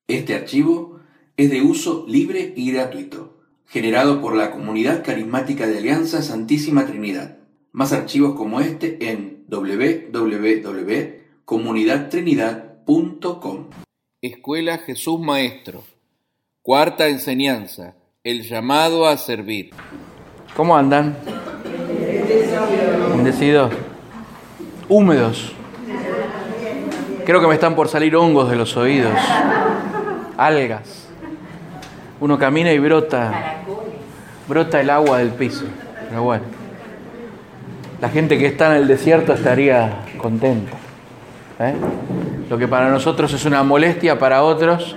Este archivo es de uso libre y gratuito, generado por la Comunidad Carismática de Alianza Santísima Trinidad. Más archivos como este en www.comunidadtrinidad.com. Escuela Jesús Maestro. Cuarta enseñanza, el llamado a servir. ¿Cómo andan? Bendecidos. Húmedos. Creo que me están por salir hongos de los oídos. Algas. Uno camina y brota el agua del piso. Pero bueno, la gente que está en el desierto estaría contenta. Lo que para nosotros es una molestia, para otros,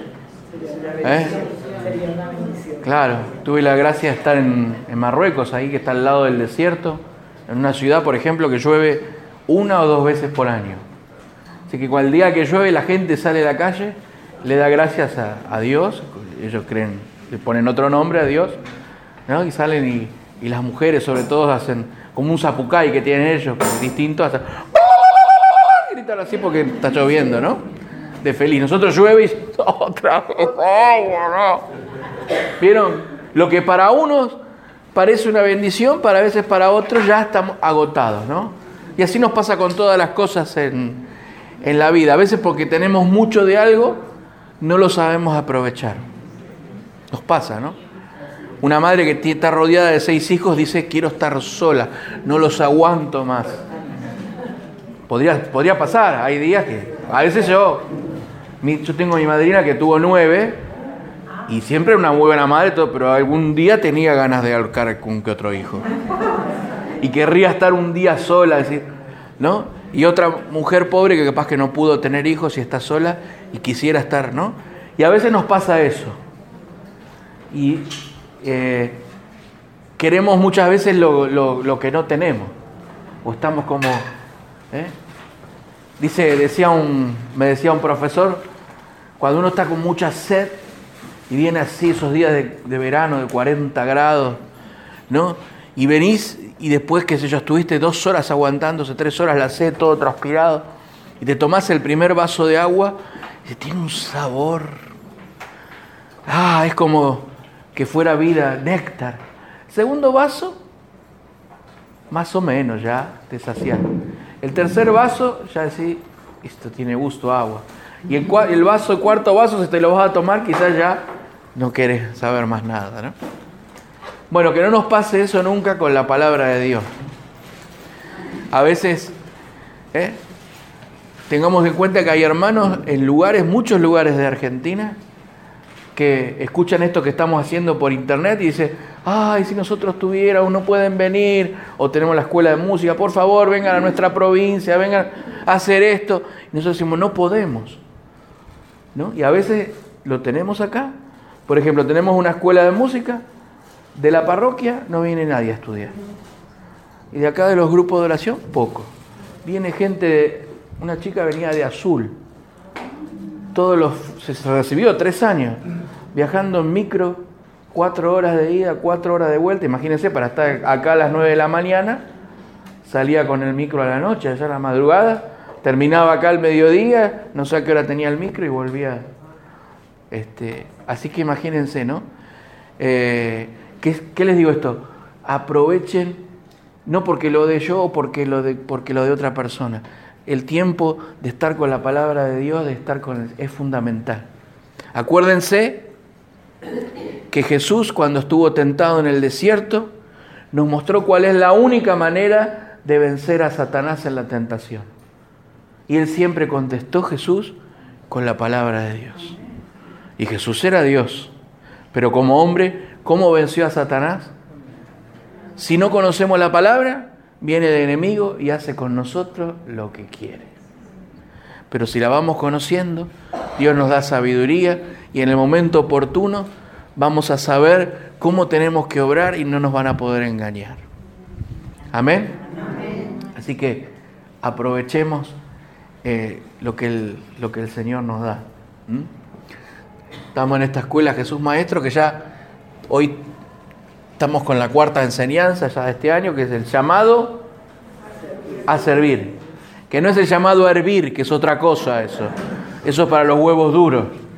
claro, tuve la gracia de estar en Marruecos, ahí que está al lado del desierto, en una ciudad, por ejemplo, que llueve 1 o 2 veces por año. Así que cual día que llueve la gente sale a la calle, le da gracias a Dios, ellos creen, le ponen otro nombre a Dios, ¿no? Y salen y las mujeres sobre todo hacen como un zapucay que tienen ellos, distinto, hacen gritan así porque está lloviendo, ¿no? De feliz. Nosotros llueve y otra vez agua, ¿no? ¿Vieron? Lo que para unos parece una bendición, para veces para otros ya estamos agotados, ¿no? Y así nos pasa con todas las cosas en la vida. A veces porque tenemos mucho de algo, no lo sabemos aprovechar. Nos pasa, ¿no? Una madre que está rodeada de 6 hijos dice, quiero estar sola, no los aguanto más. Podría pasar, hay días que... A veces yo tengo a mi madrina que tuvo 9 y siempre una muy buena madre, todo, pero algún día tenía ganas de ahorcar con que otro hijo. Y querría estar un día sola, decir, ¿no? Y otra mujer pobre que capaz que no pudo tener hijos y está sola y quisiera estar, ¿no? Y a veces nos pasa eso. Y queremos muchas veces lo que no tenemos. O estamos como... Me decía un profesor, cuando uno está con mucha sed y viene así esos días de verano de 40 grados, ¿no? Y venís y después, qué sé yo, estuviste 2 horas aguantándose, 3 horas la sed, todo transpirado, y te tomás el primer vaso de agua y tiene un sabor. Es como que fuera vida, néctar. Segundo vaso, más o menos ya te sacias. El tercer vaso, ya decís, esto tiene gusto a agua. Y el cuarto vaso, si te lo vas a tomar, quizás ya no querés saber más nada, ¿no? Bueno, que no nos pase eso nunca con la palabra de Dios. A veces, tengamos en cuenta que hay hermanos en muchos lugares de Argentina, que escuchan esto que estamos haciendo por internet y dicen, ay, si nosotros tuviéramos, no pueden venir, o tenemos la escuela de música, por favor, vengan a nuestra provincia, vengan a hacer esto. Y nosotros decimos, no podemos, ¿no? Y a veces lo tenemos acá. Por ejemplo, tenemos una escuela de música, de la parroquia no viene nadie a estudiar. Y de acá de los grupos de oración, poco. Viene gente, una chica venía de Azul, se recibió 3 años, viajando en micro, 4 horas de ida, 4 horas de vuelta. Imagínense, para estar acá a las 9 de la mañana, salía con el micro a la noche, allá a la madrugada, terminaba acá al mediodía, no sé a qué hora tenía el micro y volvía. Así que imagínense, ¿no? ¿Qué les digo esto? Aprovechen, no porque lo de yo o porque lo de otra persona. El tiempo de estar con la palabra de Dios, es fundamental. Acuérdense que Jesús, cuando estuvo tentado en el desierto, nos mostró cuál es la única manera de vencer a Satanás en la tentación. Y él siempre contestó, Jesús, con la palabra de Dios. Y Jesús era Dios, pero como hombre, ¿cómo venció a Satanás? Si no conocemos la palabra, viene el enemigo y hace con nosotros lo que quiere. Pero si la vamos conociendo, Dios nos da sabiduría y en el momento oportuno vamos a saber cómo tenemos que obrar y no nos van a poder engañar. ¿Amén? Amén. Así que aprovechemos lo que el Señor nos da. Estamos en esta escuela Jesús Maestro, que ya hoy estamos con la 4ª enseñanza ya de este año, que es el llamado a servir. Que no es el llamado a hervir, que es otra cosa eso. Eso es para los huevos duros.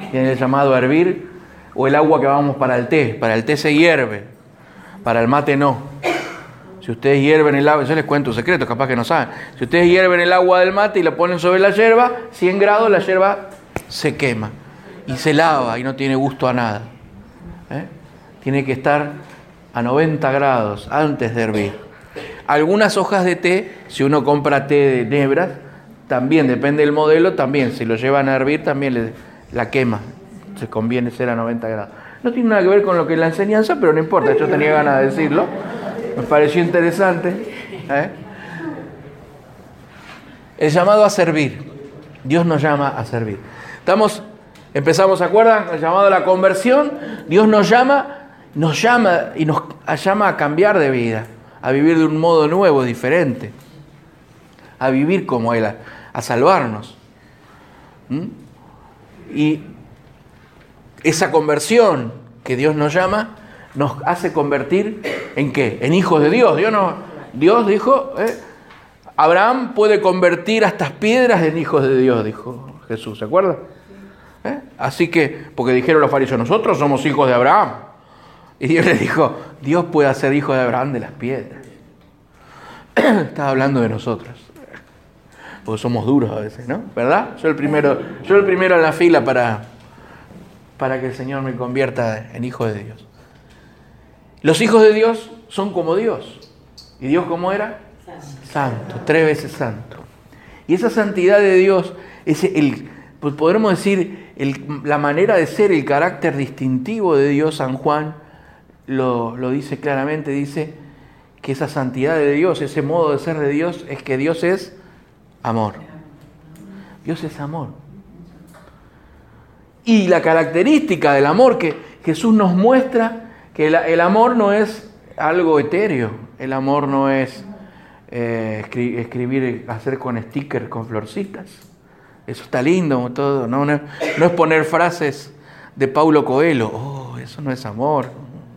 tiene el llamado a hervir, o el agua que vamos para el té. Para el té se hierve, para el mate no. Si ustedes hierven el agua, yo les cuento un secreto, capaz que no saben. Si ustedes hierven el agua del mate y la ponen sobre la yerba, 100 grados, la yerba se quema y se lava y no tiene gusto a nada. Tiene que estar a 90 grados antes de hervir. Algunas hojas de té, si uno compra té de nebras, también, depende del modelo, también, si lo llevan a hervir, también la quema. Se conviene ser a 90 grados. No tiene nada que ver con lo que es la enseñanza, pero no importa, yo tenía ganas de decirlo. Me pareció interesante. El llamado a servir. Dios nos llama a servir. Empezamos, ¿se acuerdan? El llamado a la conversión. Dios nos llama y nos llama a cambiar de vida, a vivir de un modo nuevo, diferente, a vivir como Él, a salvarnos. Y esa conversión que Dios nos llama nos hace convertir ¿en qué? En hijos de Dios. Dios dijo, Abraham puede convertir a estas piedras en hijos de Dios, dijo Jesús, ¿se acuerdan? Así que, porque dijeron los fariseos, nosotros somos hijos de Abraham. Y Dios les dijo, Dios puede hacer hijo de Abraham de las piedras. Estaba hablando de nosotros. Porque somos duros a veces, ¿no? ¿Verdad? Yo el primero en la fila para que el Señor me convierta en hijo de Dios. Los hijos de Dios son como Dios. ¿Y Dios cómo era? Santo, 3 veces santo. Y esa santidad de Dios es pues podremos decir, la manera de ser, el carácter distintivo de Dios. San Juan lo dice claramente, dice que esa santidad de Dios, ese modo de ser de Dios, es que Dios es amor. Dios es amor. Y la característica del amor que Jesús nos muestra, que el amor no es algo etéreo, el amor no es escribir, hacer con stickers, con florcitas. Eso está lindo, todo, no es poner frases de Paulo Coelho, eso no es amor.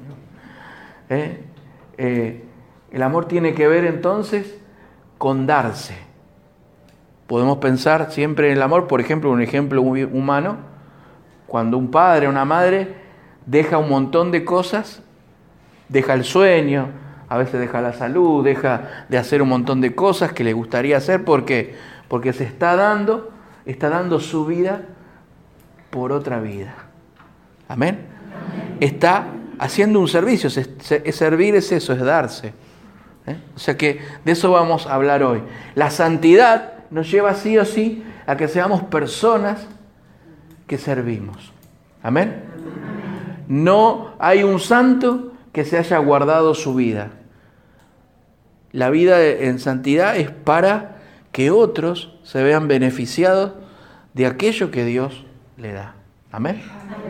El amor tiene que ver entonces con darse. Podemos pensar siempre en el amor, por ejemplo, un ejemplo muy humano, cuando un padre o una madre deja un montón de cosas, deja el sueño, a veces deja la salud, deja de hacer un montón de cosas que le gustaría hacer porque se está dando su vida por otra vida. Amén. Está haciendo un servicio, servir es eso, es darse. O sea que de eso vamos a hablar hoy. La santidad nos lleva sí o sí a que seamos personas que servimos. Amén. No hay un santo que se haya guardado su vida. La vida en santidad es para que otros se vean beneficiados de aquello que Dios le da. Amén.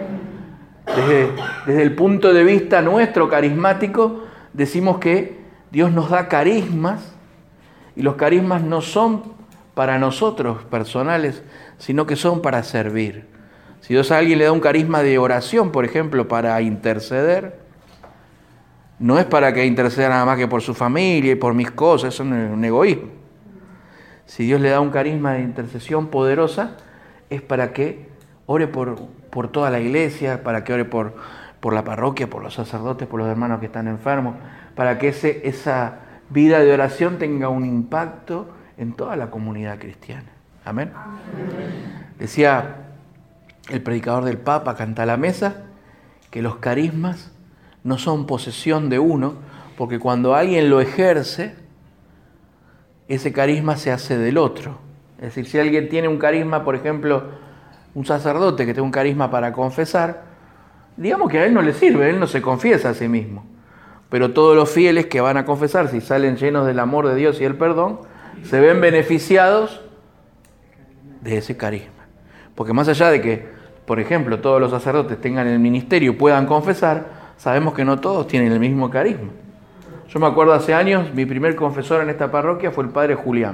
Desde el punto de vista nuestro carismático, decimos que Dios nos da carismas y los carismas no son para nosotros personales, sino que son para servir. Si Dios a alguien le da un carisma de oración, por ejemplo, para interceder, no es para que interceda nada más que por su familia y por mis cosas, eso no es un egoísmo. Si Dios le da un carisma de intercesión poderosa, es para que ore por toda la iglesia, para que ore por la parroquia, por los sacerdotes, por los hermanos que están enfermos, para que esa vida de oración tenga un impacto en toda la comunidad cristiana. Amén. Decía el predicador del Papa, canta a la mesa, que los carismas no son posesión de uno, porque cuando alguien lo ejerce, ese carisma se hace del otro. Es decir, si alguien tiene un carisma, por ejemplo, un sacerdote que tiene un carisma para confesar, digamos que a él no le sirve, él no se confiesa a sí mismo. Pero todos los fieles que van a confesar, si salen llenos del amor de Dios y el perdón, se ven beneficiados de ese carisma. Porque más allá de que, por ejemplo, todos los sacerdotes tengan el ministerio y puedan confesar, sabemos que no todos tienen el mismo carisma. Yo me acuerdo hace años, mi primer confesor en esta parroquia fue el padre Julián.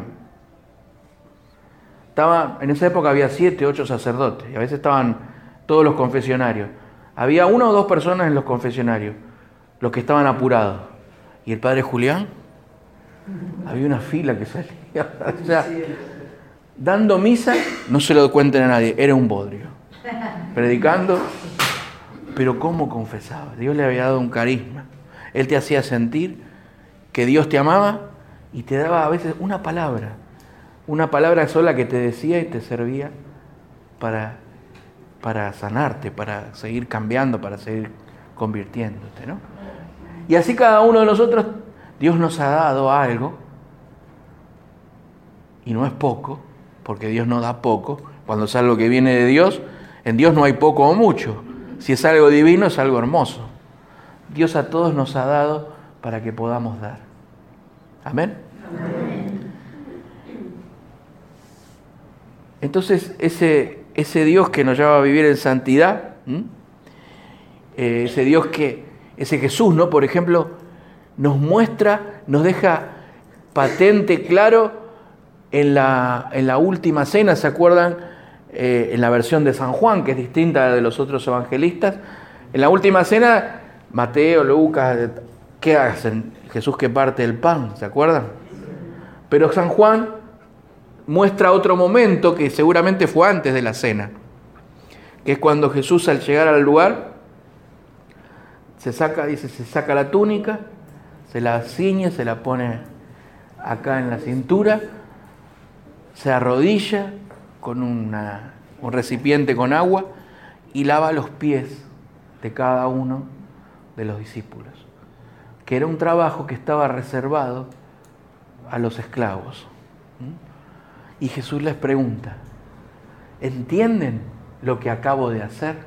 En esa época había 7, 8 sacerdotes, y a veces estaban todos los confesionarios. Había 1 o 2 personas en los confesionarios, los que estaban apurados. Y el padre Julián, había una fila que salía. O sea, dando misa, no se lo cuenten a nadie, era un bodrio. predicando, pero ¿cómo confesaba? Dios le había dado un carisma. Él te hacía sentir que Dios te amaba y te daba a veces una palabra sola que te decía y te servía para sanarte, para seguir cambiando, para seguir convirtiéndote, ¿no? Y así cada uno de nosotros, Dios nos ha dado algo, y no es poco, porque Dios no da poco. Cuando es algo que viene de Dios, en Dios no hay poco o mucho. Si es algo divino, es algo hermoso. Dios a todos nos ha dado para que podamos dar. ¿Amén? Amén. Entonces, ese Dios que nos llama a vivir en santidad, ese Dios ese Jesús, ¿no? Por ejemplo, nos muestra, nos deja patente, claro, en la última cena, ¿se acuerdan? En la versión de San Juan, que es distinta de los otros evangelistas. En la última cena, Mateo, Lucas, ¿qué hacen? Jesús que parte el pan, ¿se acuerdan? Pero San Juan muestra otro momento que seguramente fue antes de la cena, que es cuando Jesús, al llegar al lugar, se saca la túnica, se la ciñe, se la pone acá en la cintura, se arrodilla con un recipiente con agua y lava los pies de cada uno de los discípulos, que era un trabajo que estaba reservado a los esclavos. Y Jesús les pregunta, ¿entienden lo que acabo de hacer?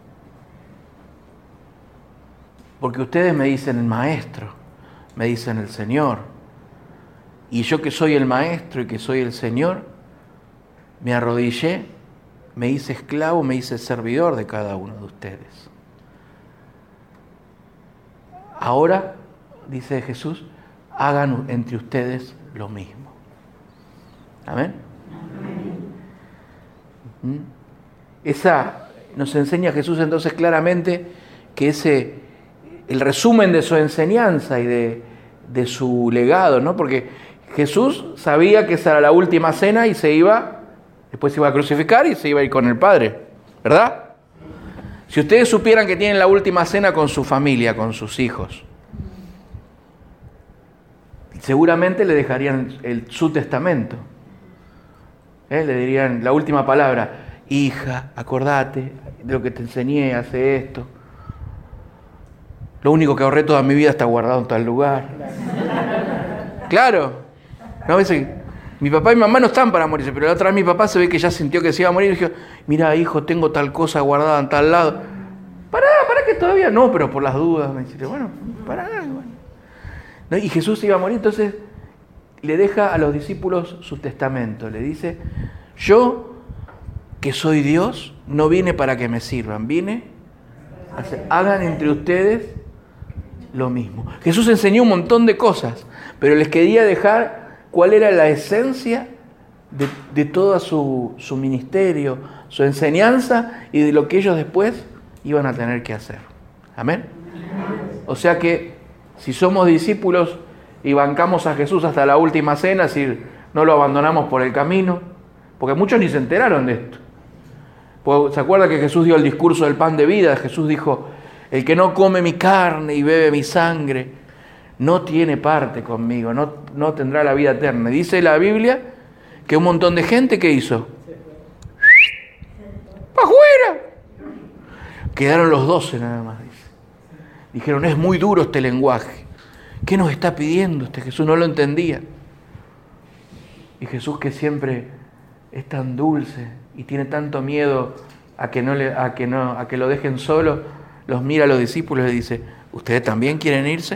Porque ustedes me dicen el maestro, me dicen el Señor, y yo que soy el maestro y que soy el Señor, me arrodillé, me hice esclavo, me hice servidor de cada uno de ustedes. Ahora, dice Jesús, hagan entre ustedes lo mismo. Amén. Esa nos enseña Jesús entonces claramente que el resumen de su enseñanza y de su legado, ¿no? Porque Jesús sabía que esa era la última cena y después se iba a crucificar y se iba a ir con el Padre, ¿verdad? Si ustedes supieran que tienen la última cena con su familia, con sus hijos, seguramente le dejarían su testamento. Le dirían la última palabra, hija, acordate de lo que te enseñé, hace esto. Lo único que ahorré toda mi vida está guardado en tal lugar. Claro. A veces mi papá y mi mamá no están para morirse, pero la otra vez mi papá se ve que ya sintió que se iba a morir y dijo, mira hijo, tengo tal cosa guardada en tal lado. Pará que todavía no, pero por las dudas. Me dice, bueno, pará. Bueno. ¿No? Y Jesús se iba a morir, entonces le deja a los discípulos su testamento. Le dice, yo, que soy Dios, no vine para que me sirvan, vine a hacer, hagan entre ustedes lo mismo. Jesús enseñó un montón de cosas, pero les quería dejar cuál era la esencia de todo su ministerio, su enseñanza y de lo que ellos después iban a tener que hacer. ¿Amén? O sea que si somos discípulos y bancamos a Jesús hasta la última cena, es decir, no lo abandonamos por el camino, porque muchos ni se enteraron de esto. ¿Se acuerda que Jesús dio el discurso del pan de vida? Jesús dijo, el que no come mi carne y bebe mi sangre, no tiene parte conmigo, no tendrá la vida eterna. Dice la Biblia que un montón de gente, ¿qué hizo? ¡Para afuera! Quedaron los 12 nada más, dice. Dijeron, es muy duro este lenguaje. ¿Qué nos está pidiendo este Jesús? No lo entendía. Y Jesús, que siempre es tan dulce y tiene tanto miedo a que lo dejen solo, los mira a los discípulos y le dice, ¿ustedes también quieren irse?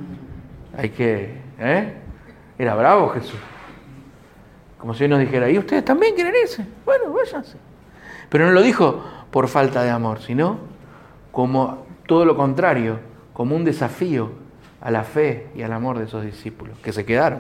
Era bravo Jesús. Como si hoy nos dijera, ¿y ustedes también quieren irse? Bueno, váyanse. Pero no lo dijo por falta de amor, sino como todo lo contrario, como un desafío a la fe y al amor de esos discípulos, que se quedaron.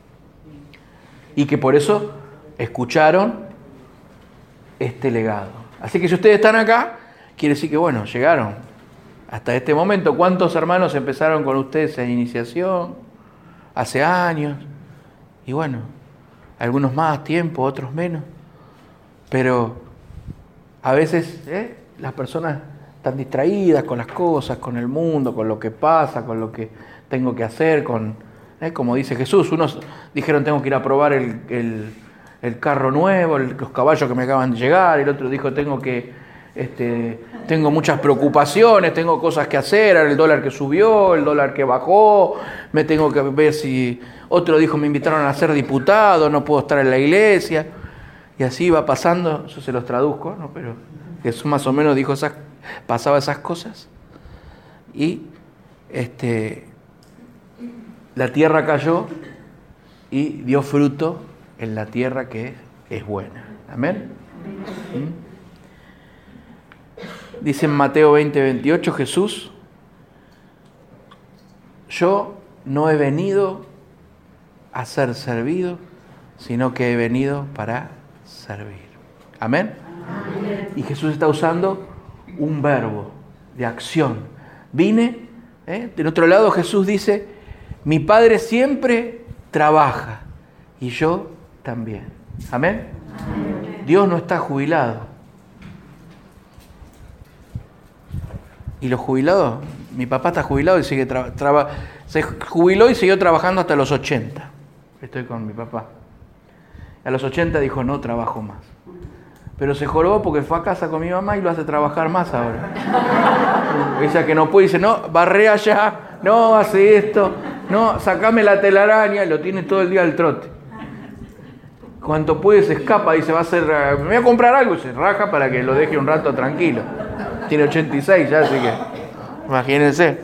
Y que por eso escucharon este legado. Así que si ustedes están acá, quiere decir que, bueno, llegaron hasta este momento. ¿Cuántos hermanos empezaron con ustedes en iniciación? Hace años. Y bueno, algunos más tiempo, otros menos. Pero a veces las personas están distraídas con las cosas, con el mundo, con lo que pasa, con lo que tengo que hacer, como dice Jesús. Unos dijeron tengo que ir a probar el carro nuevo, los caballos que me acaban de llegar. El otro dijo tengo muchas preocupaciones, tengo cosas que hacer, el dólar que subió, el dólar que bajó, me tengo que ver si... Otro dijo me invitaron a ser diputado, no puedo estar en la iglesia. Y así va pasando, yo se los traduzco, ¿no? Pero Jesús más o menos dijo pasaba esas cosas. Y la tierra cayó y dio fruto en la tierra que es buena. Amén. Dice en Mateo 20:28 Jesús: yo no he venido a ser servido, sino que he venido para servir. Amén. Amén. Y Jesús está usando un verbo de acción. Vine, del otro lado Jesús dice: mi Padre siempre trabaja y yo también. Amén. Amén. Dios no está jubilado. Y los jubilados, mi papá está jubilado y sigue se jubiló y siguió trabajando hasta los 80. Estoy con mi papá. A los 80 dijo, no trabajo más. Pero se jorobó porque fue a casa con mi mamá y lo hace trabajar más ahora. Ella que no puede, dice, no, barré allá, no, hace esto, no, sacame la telaraña, y lo tiene todo el día al trote. Cuanto puede se escapa, dice, me voy a comprar algo, y se raja para que lo deje un rato tranquilo. Tiene 86 ya, así que, imagínense.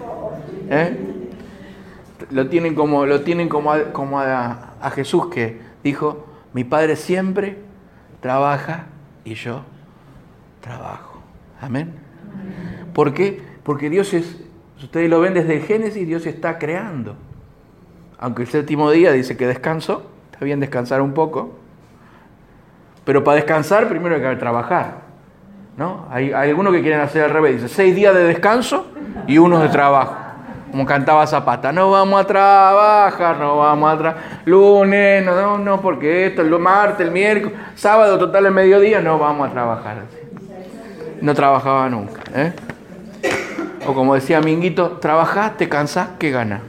Lo tienen como a Jesús que dijo, mi Padre siempre trabaja y yo trabajo. Amén. ¿Por qué? Porque Dios ustedes lo ven desde el Génesis, Dios está creando. Aunque el séptimo día dice que descansó, está bien descansar un poco, pero para descansar primero hay que trabajar, ¿no? Hay algunos que quieren hacer al revés, dice 6 días de descanso y 1 de trabajo. Como cantaba Zapata, no vamos a trabajar, lunes, no, porque esto, el martes, el miércoles, sábado, total, el mediodía, no vamos a trabajar. No trabajaba nunca. O como decía Minguito, trabajás, te cansás, ¿qué ganás?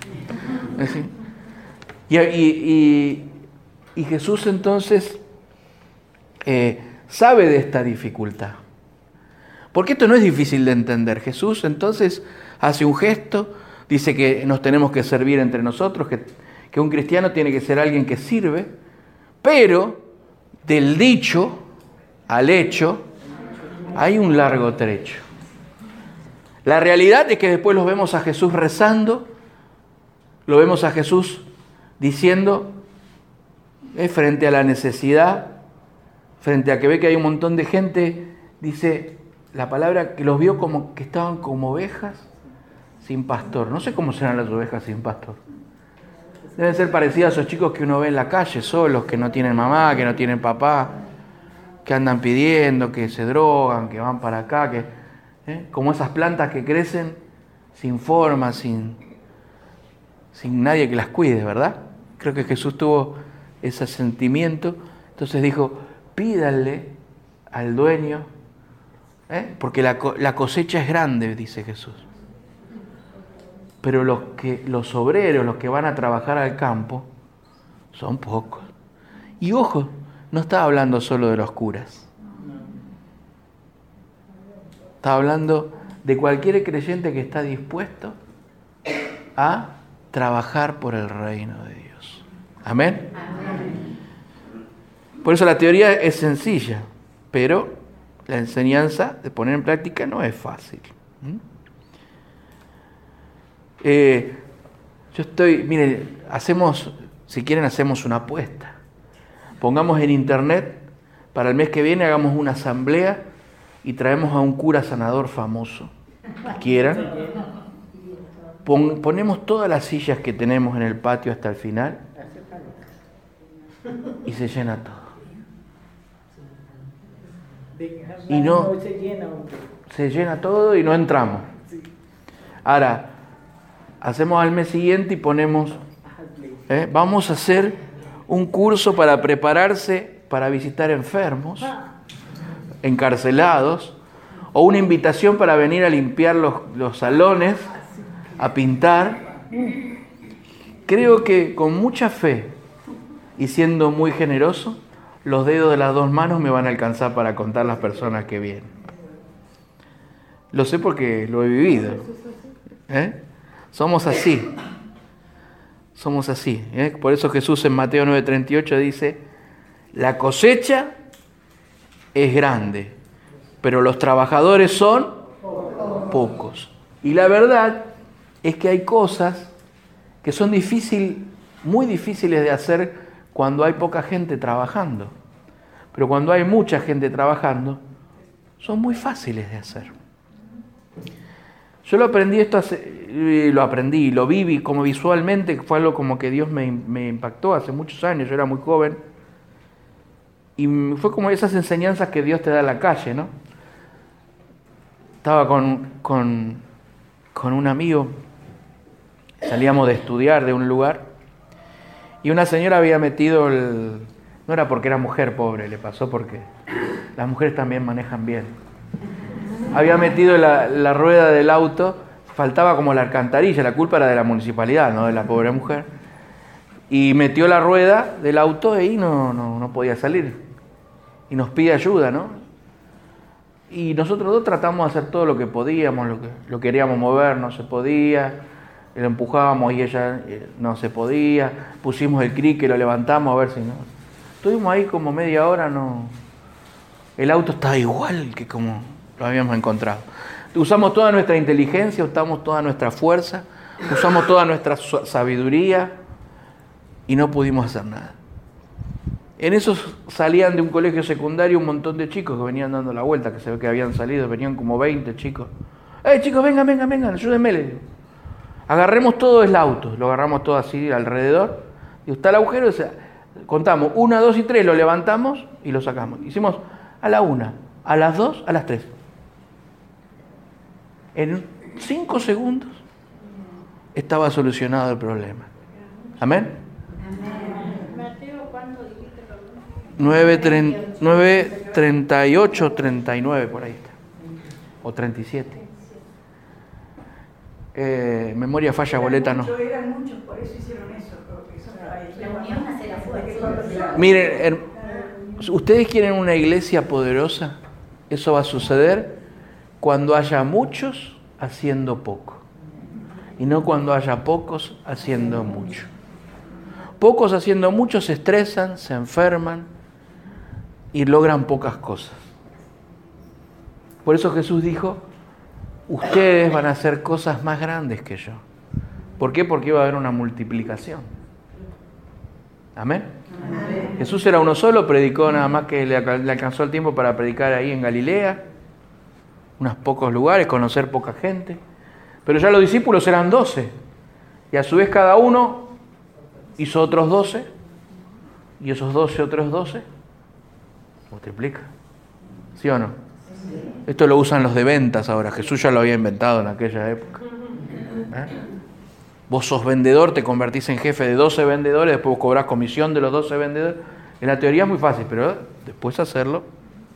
Y Jesús entonces sabe de esta dificultad. Porque esto no es difícil de entender. Jesús entonces hace un gesto, dice que nos tenemos que servir entre nosotros, que un cristiano tiene que ser alguien que sirve, pero del dicho al hecho hay un largo trecho. La realidad es que después lo vemos a Jesús rezando, lo vemos a Jesús diciendo, frente a la necesidad, frente a que ve que hay un montón de gente, dice la palabra que los vio como que estaban como ovejas sin pastor. No sé cómo serán las ovejas sin pastor. Deben ser parecidas a esos chicos que uno ve en la calle, solos, que no tienen mamá, que no tienen papá, que andan pidiendo, que se drogan, que van para acá, como esas plantas que crecen sin forma, sin nadie que las cuide, ¿verdad? Creo que Jesús tuvo ese sentimiento. Entonces dijo, pídanle al dueño, porque la cosecha es grande, dice Jesús. Pero los obreros, los que van a trabajar al campo, son pocos. Y ojo, no estaba hablando solo de los curas. Está hablando de cualquier creyente que está dispuesto a trabajar por el reino de Dios. ¿Amén? Amén. Por eso la teoría es sencilla, pero la enseñanza de poner en práctica no es fácil. Miren, si quieren hacemos una apuesta. Pongamos en internet, para el mes que viene hagamos una asamblea y traemos a un cura sanador famoso, quieran. Ponemos todas las sillas que tenemos en el patio hasta el final y se llena todo. Y no se llena todo y no entramos. Ahora, hacemos al mes siguiente y ponemos, vamos a hacer un curso para prepararse para visitar enfermos. encarcelados, o una invitación para venir a limpiar los salones, a pintar. Creo que con mucha fe y siendo muy generoso, los dedos de las dos manos me van a alcanzar para contar las personas que vienen. Lo sé porque lo he vivido. Somos así. Somos así. Por eso Jesús en Mateo 9:38 dice, la cosecha es grande, pero los trabajadores son pocos. Y la verdad es que hay cosas que son muy difíciles de hacer cuando hay poca gente trabajando. Pero cuando hay mucha gente trabajando, son muy fáciles de hacer. Yo lo aprendí lo viví como visualmente, fue algo como que Dios me impactó hace muchos años, yo era muy joven. Y fue como esas enseñanzas que Dios te da en la calle, ¿no? Estaba con un amigo, salíamos de estudiar de un lugar, y una señora había metido no era porque era mujer, pobre, le pasó porque las mujeres también manejan bien. Había metido la rueda del auto, faltaba como la alcantarilla, la culpa era de la municipalidad, no de la pobre mujer. Y metió la rueda del auto y no podía salir. Y nos pide ayuda, ¿no? Y nosotros dos tratamos de hacer todo lo que podíamos, lo queríamos mover, no se podía. Lo empujábamos y ella no se podía. Pusimos el cric, lo levantamos a ver si no. Estuvimos ahí como media hora, no. El auto estaba igual que como lo habíamos encontrado. Usamos toda nuestra inteligencia, usamos toda nuestra fuerza, usamos toda nuestra sabiduría y no pudimos hacer nada. En eso salían de un colegio secundario un montón de chicos que venían dando la vuelta, que se ve que habían salido, venían como 20 chicos. Chicos, vengan, ayúdenme, les digo. Agarremos todo el auto, lo agarramos todo así alrededor, y está el agujero, contamos 1, 2 y 3, lo levantamos y lo sacamos. Hicimos a la 1, a las 2, a las 3. En 5 segundos estaba solucionado el problema. ¿Amén? Mateo, ¿cuánto dijiste? 9:38, 39, por ahí está. O 37. Memoria falla, boleta no. Eran muchos, por eso hicieron eso. La unión hace la fuerza. Miren, ¿ustedes quieren una iglesia poderosa? Eso va a suceder cuando haya muchos haciendo poco. Y no cuando haya pocos haciendo mucho. Pocos haciendo mucho se estresan, se enferman y logran pocas cosas. Por eso Jesús dijo, ustedes van a hacer cosas más grandes que yo. ¿Por qué? Porque va a haber una multiplicación. ¿Amén? Amén. Jesús era uno solo, predicó nada más que le alcanzó el tiempo para predicar ahí en Galilea, unos pocos lugares, conocer poca gente. Pero ya los discípulos eran 12. Y a su vez cada uno hizo otros 12. Y esos 12 otros 12. Multiplica. ¿Sí o no? Esto lo usan los de ventas ahora. Jesús ya lo había inventado en aquella época. Vos sos vendedor, te convertís en jefe de 12 vendedores, después vos cobrás comisión de los 12 vendedores. En la teoría es muy fácil, pero después hacerlo.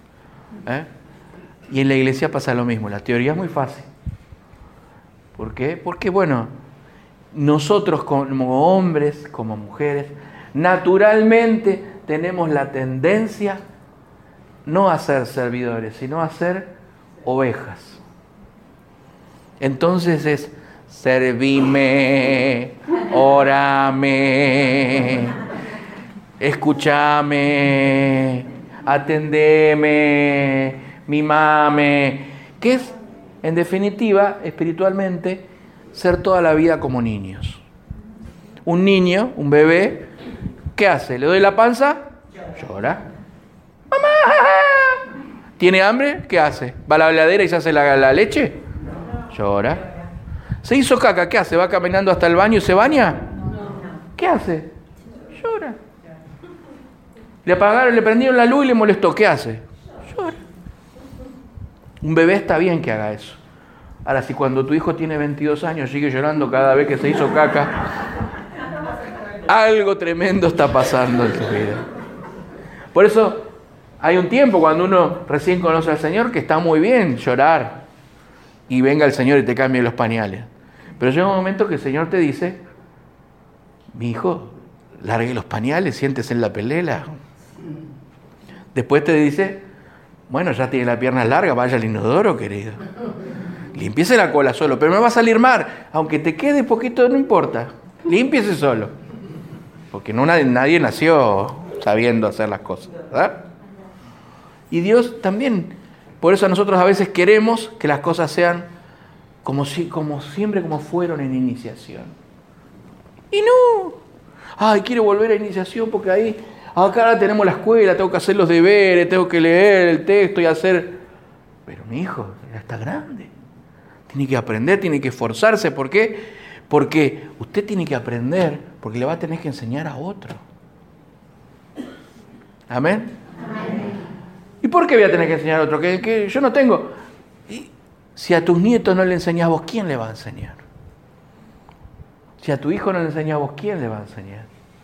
Y en la iglesia pasa lo mismo. La teoría es muy fácil. ¿Por qué? Porque, bueno, nosotros como hombres, como mujeres, naturalmente tenemos la tendencia no a ser servidores, sino a ser ovejas. Entonces es, servime, órame, escúchame, atendeme, mimame, que es, en definitiva, espiritualmente, ser toda la vida como niños. Un niño, un bebé, ¿qué hace? ¿Le doy la panza? Llora. ¡Mamá! ¿Tiene hambre? ¿Qué hace? ¿Va a la heladera y se hace la leche? Llora. ¿Se hizo caca? ¿Qué hace? ¿Va caminando hasta el baño y se baña? ¿Qué hace? Llora. Le apagaron, le prendieron la luz y le molestó. ¿Qué hace? Llora. Un bebé está bien que haga eso. Ahora, si cuando tu hijo tiene 22 años sigue llorando cada vez que se hizo caca, algo tremendo está pasando en tu vida. Por eso, Hay un tiempo cuando uno recién conoce al Señor que está muy bien llorar y venga el Señor y te cambie los pañales. Pero llega un momento que el Señor te dice, mi hijo, largue los pañales, siéntese en la pelela. Después te dice, bueno, ya tiene la pierna larga, vaya al inodoro, querido. Límpiese la cola solo, pero me va a salir mal. Aunque te quede poquito, no importa. Límpiese solo. Porque nadie nació sabiendo hacer las cosas, ¿verdad? Y Dios también, por eso nosotros a veces queremos que las cosas sean como siempre como fueron en iniciación. Y no. Ay, quiero volver a iniciación porque acá tenemos la escuela, tengo que hacer los deberes, tengo que leer el texto y hacer... Pero mi hijo ya está grande. Tiene que aprender, tiene que esforzarse. ¿Por qué? Porque usted tiene que aprender, porque le va a tener que enseñar a otro. ¿Amén? Amén. ¿Y por qué voy a tener que enseñar a otro? Que yo no tengo. ¿Y si a tus nietos no le enseñás vos, quién le va a enseñar? Si a tu hijo no le enseñás vos, ¿quién le va a enseñar?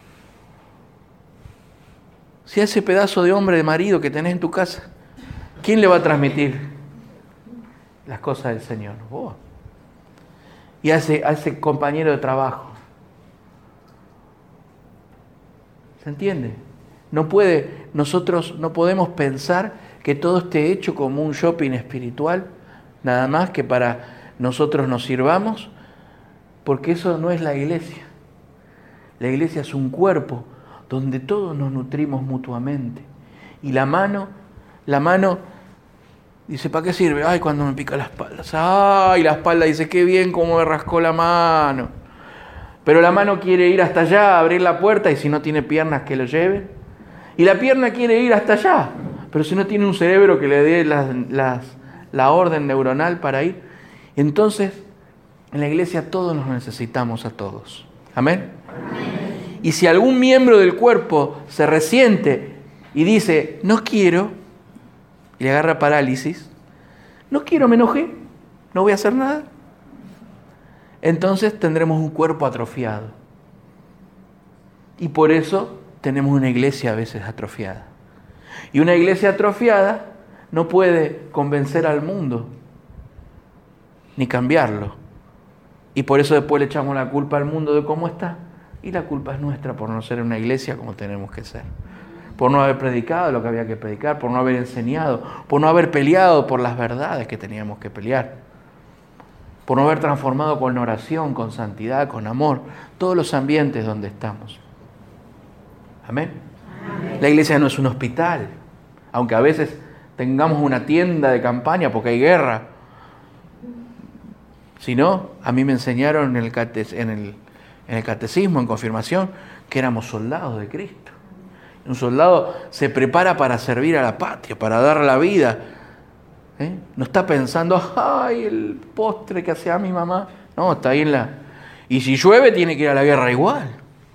Si a ese pedazo de hombre, de marido que tenés en tu casa, ¿quién le va a transmitir las cosas del Señor? Vos. Y a ese compañero de trabajo. ¿Se entiende? Nosotros no podemos pensar que todo esté hecho como un shopping espiritual, nada más que para nosotros nos sirvamos, porque eso no es la iglesia. La iglesia es un cuerpo donde todos nos nutrimos mutuamente. Y la mano dice, ¿para qué sirve? Ay, cuando me pica la espalda. Ay, la espalda dice, qué bien cómo me rascó la mano. Pero la mano quiere ir hasta allá, abrir la puerta, y si no tiene piernas que lo lleven. Y la pierna quiere ir hasta allá, pero si no tiene un cerebro que le dé la orden neuronal para ir. Entonces, en la iglesia todos nos necesitamos a todos. ¿Amén? Amén. Y si algún miembro del cuerpo se resiente y dice, no quiero, y le agarra parálisis, no quiero, me enojé, no voy a hacer nada, entonces tendremos un cuerpo atrofiado. Y por eso tenemos una iglesia a veces atrofiada. Y una iglesia atrofiada no puede convencer al mundo, ni cambiarlo. Y por eso después le echamos la culpa al mundo de cómo está. Y la culpa es nuestra por no ser una iglesia como tenemos que ser. Por no haber predicado lo que había que predicar, por no haber enseñado, por no haber peleado por las verdades que teníamos que pelear, por no haber transformado con oración, con santidad, con amor, todos los ambientes donde estamos. Amén. Amén. La iglesia no es un hospital, aunque a veces tengamos una tienda de campaña porque hay guerra. Si no, a mí me enseñaron en el catecismo, en confirmación, que éramos soldados de Cristo. Un soldado se prepara para servir a la patria, para dar la vida. No está pensando, ay, el postre que hacía mi mamá. No, está ahí en la... Y si llueve, tiene que ir a la guerra igual.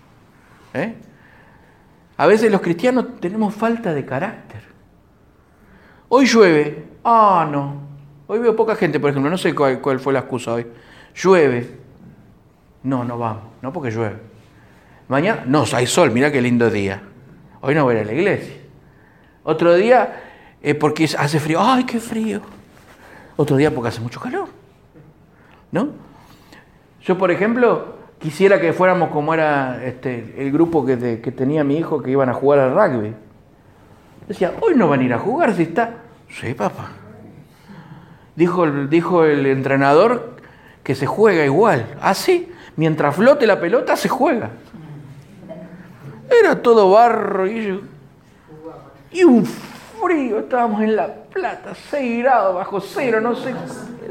A veces los cristianos tenemos falta de carácter. Hoy llueve. No. Hoy veo poca gente, por ejemplo. No sé cuál fue la excusa hoy. Llueve. No vamos. No porque llueve. Mañana, no, hay sol. Mirá qué lindo día. Hoy no voy a ir a la iglesia. Otro día, porque hace frío. ¡Ay, qué frío! Otro día porque hace mucho calor. ¿No? Yo, por ejemplo, quisiera que fuéramos como era el grupo que tenía mi hijo, que iban a jugar al rugby. Decía, hoy no van a ir a jugar si está... Sí, papá. Dijo el entrenador que se juega igual. ¿Ah, sí? Mientras flote la pelota, se juega. Era todo barro y un frío. Estábamos en La Plata, 6 grados, bajo cero, no sé.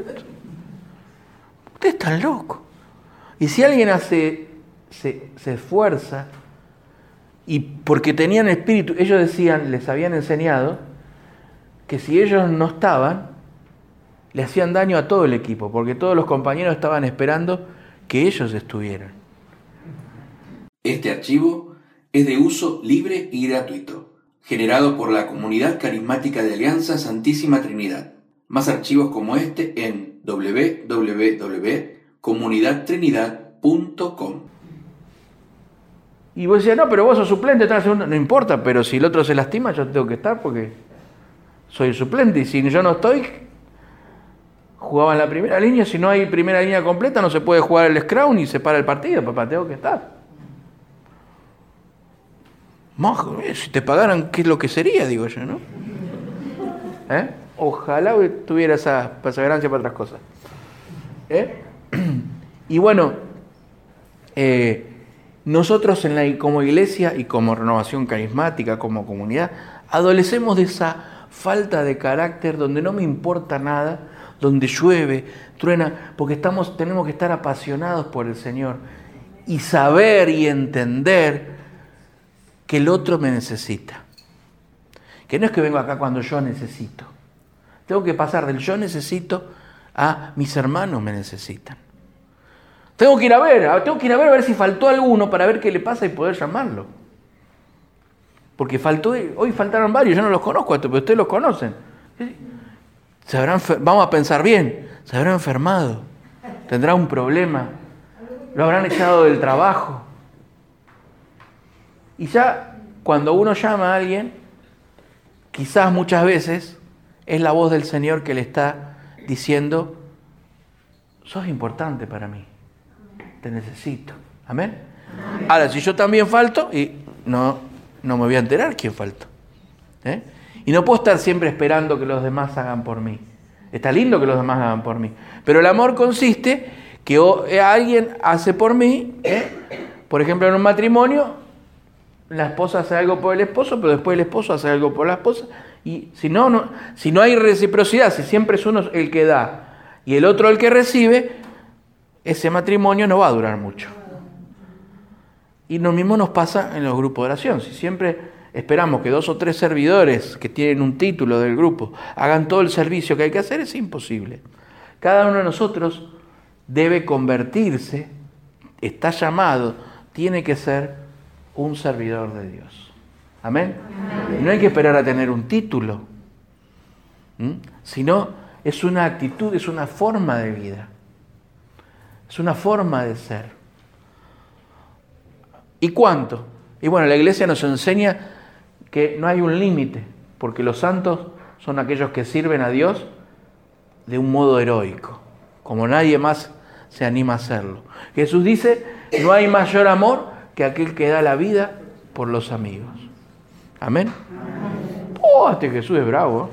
Ustedes están locos. Y si alguien se esfuerza, y porque tenían espíritu, ellos decían, les habían enseñado, que si ellos no estaban, le hacían daño a todo el equipo, porque todos los compañeros estaban esperando que ellos estuvieran. Este archivo es de uso libre y gratuito, generado por la Comunidad Carismática de Alianza Santísima Trinidad. Más archivos como este en www.comunidadtrinidad.com. Y vos decías, no, pero vos sos suplente, estás en segundo. No importa, pero si el otro se lastima, yo tengo que estar porque soy el suplente. Y si yo no estoy, jugaba en la primera línea. Si no hay primera línea completa, no se puede jugar el scrum y se para el partido. Papá, tengo que estar. Si te pagaran, ¿qué es lo que sería? Digo yo, ¿no? Ojalá tuviera esa perseverancia para otras cosas. Y bueno, nosotros como iglesia y como renovación carismática, como comunidad, adolecemos de esa falta de carácter donde no me importa nada, donde llueve, truena, porque tenemos que estar apasionados por el Señor y saber y entender que el otro me necesita. Que no es que vengo acá cuando yo necesito. Tengo que pasar del yo necesito a mis hermanos me necesitan. Tengo que ir a ver si faltó alguno para ver qué le pasa y poder llamarlo. Porque hoy faltaron varios, yo no los conozco, pero ustedes los conocen. Vamos a pensar bien, se habrá enfermado, tendrá un problema, lo habrán echado del trabajo. Y ya cuando uno llama a alguien, quizás muchas veces es la voz del Señor que le está diciendo, sos importante para mí, te necesito. ¿Amén? Amén. Ahora, si yo también falto, y no me voy a enterar quién faltó. Y no puedo estar siempre esperando que los demás hagan por mí. Está lindo que los demás hagan por mí. Pero el amor consiste que alguien hace por mí, por ejemplo en un matrimonio, la esposa hace algo por el esposo, pero después el esposo hace algo por la esposa. Y si no hay reciprocidad, si siempre es uno el que da y el otro el que recibe, ese matrimonio no va a durar mucho. Y lo mismo nos pasa en los grupos de oración. Si siempre esperamos que 2 o 3 servidores que tienen un título del grupo hagan todo el servicio que hay que hacer, es imposible. Cada uno de nosotros debe convertirse, está llamado, tiene que ser un servidor de Dios. ¿Amén? Amén. No hay que esperar a tener un título, sino es una actitud, es una forma de vida. Es una forma de ser. ¿Y cuánto? Y bueno, la iglesia nos enseña que no hay un límite, porque los santos son aquellos que sirven a Dios de un modo heroico, como nadie más se anima a hacerlo. Jesús dice, no hay mayor amor que aquel que da la vida por los amigos. ¿Amén? Amén. Este Jesús es bravo.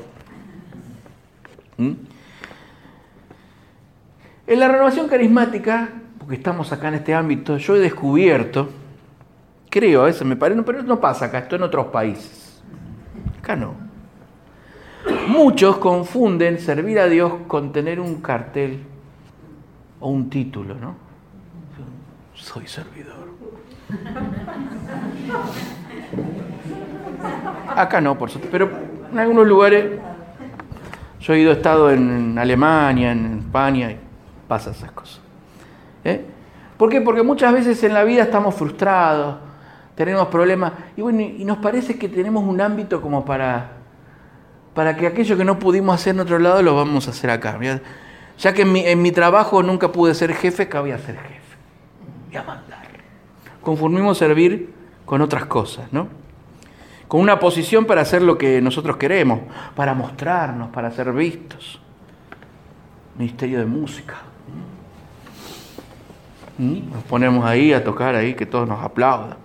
En la renovación carismática, porque estamos acá en este ámbito, yo he descubierto, creo, a veces me parece, pero no pasa acá, esto en otros países. Acá no. Muchos confunden servir a Dios con tener un cartel o un título, ¿no? Soy servidor. Acá no, por supuesto, pero en algunos lugares, yo he estado en Alemania, en España, y pasa esas cosas. ¿Por qué? Porque muchas veces en la vida estamos frustrados, tenemos problemas, y bueno, y nos parece que tenemos un ámbito como para que aquello que no pudimos hacer en otro lado lo vamos a hacer acá. Ya que en mi trabajo nunca pude ser jefe, acá voy a ser jefe. Voy a mandar. Confundimos servir con otras cosas, ¿no? Con una posición para hacer lo que nosotros queremos, para mostrarnos, para ser vistos. Ministerio de música. Nos ponemos ahí a tocar ahí, que todos nos aplaudan.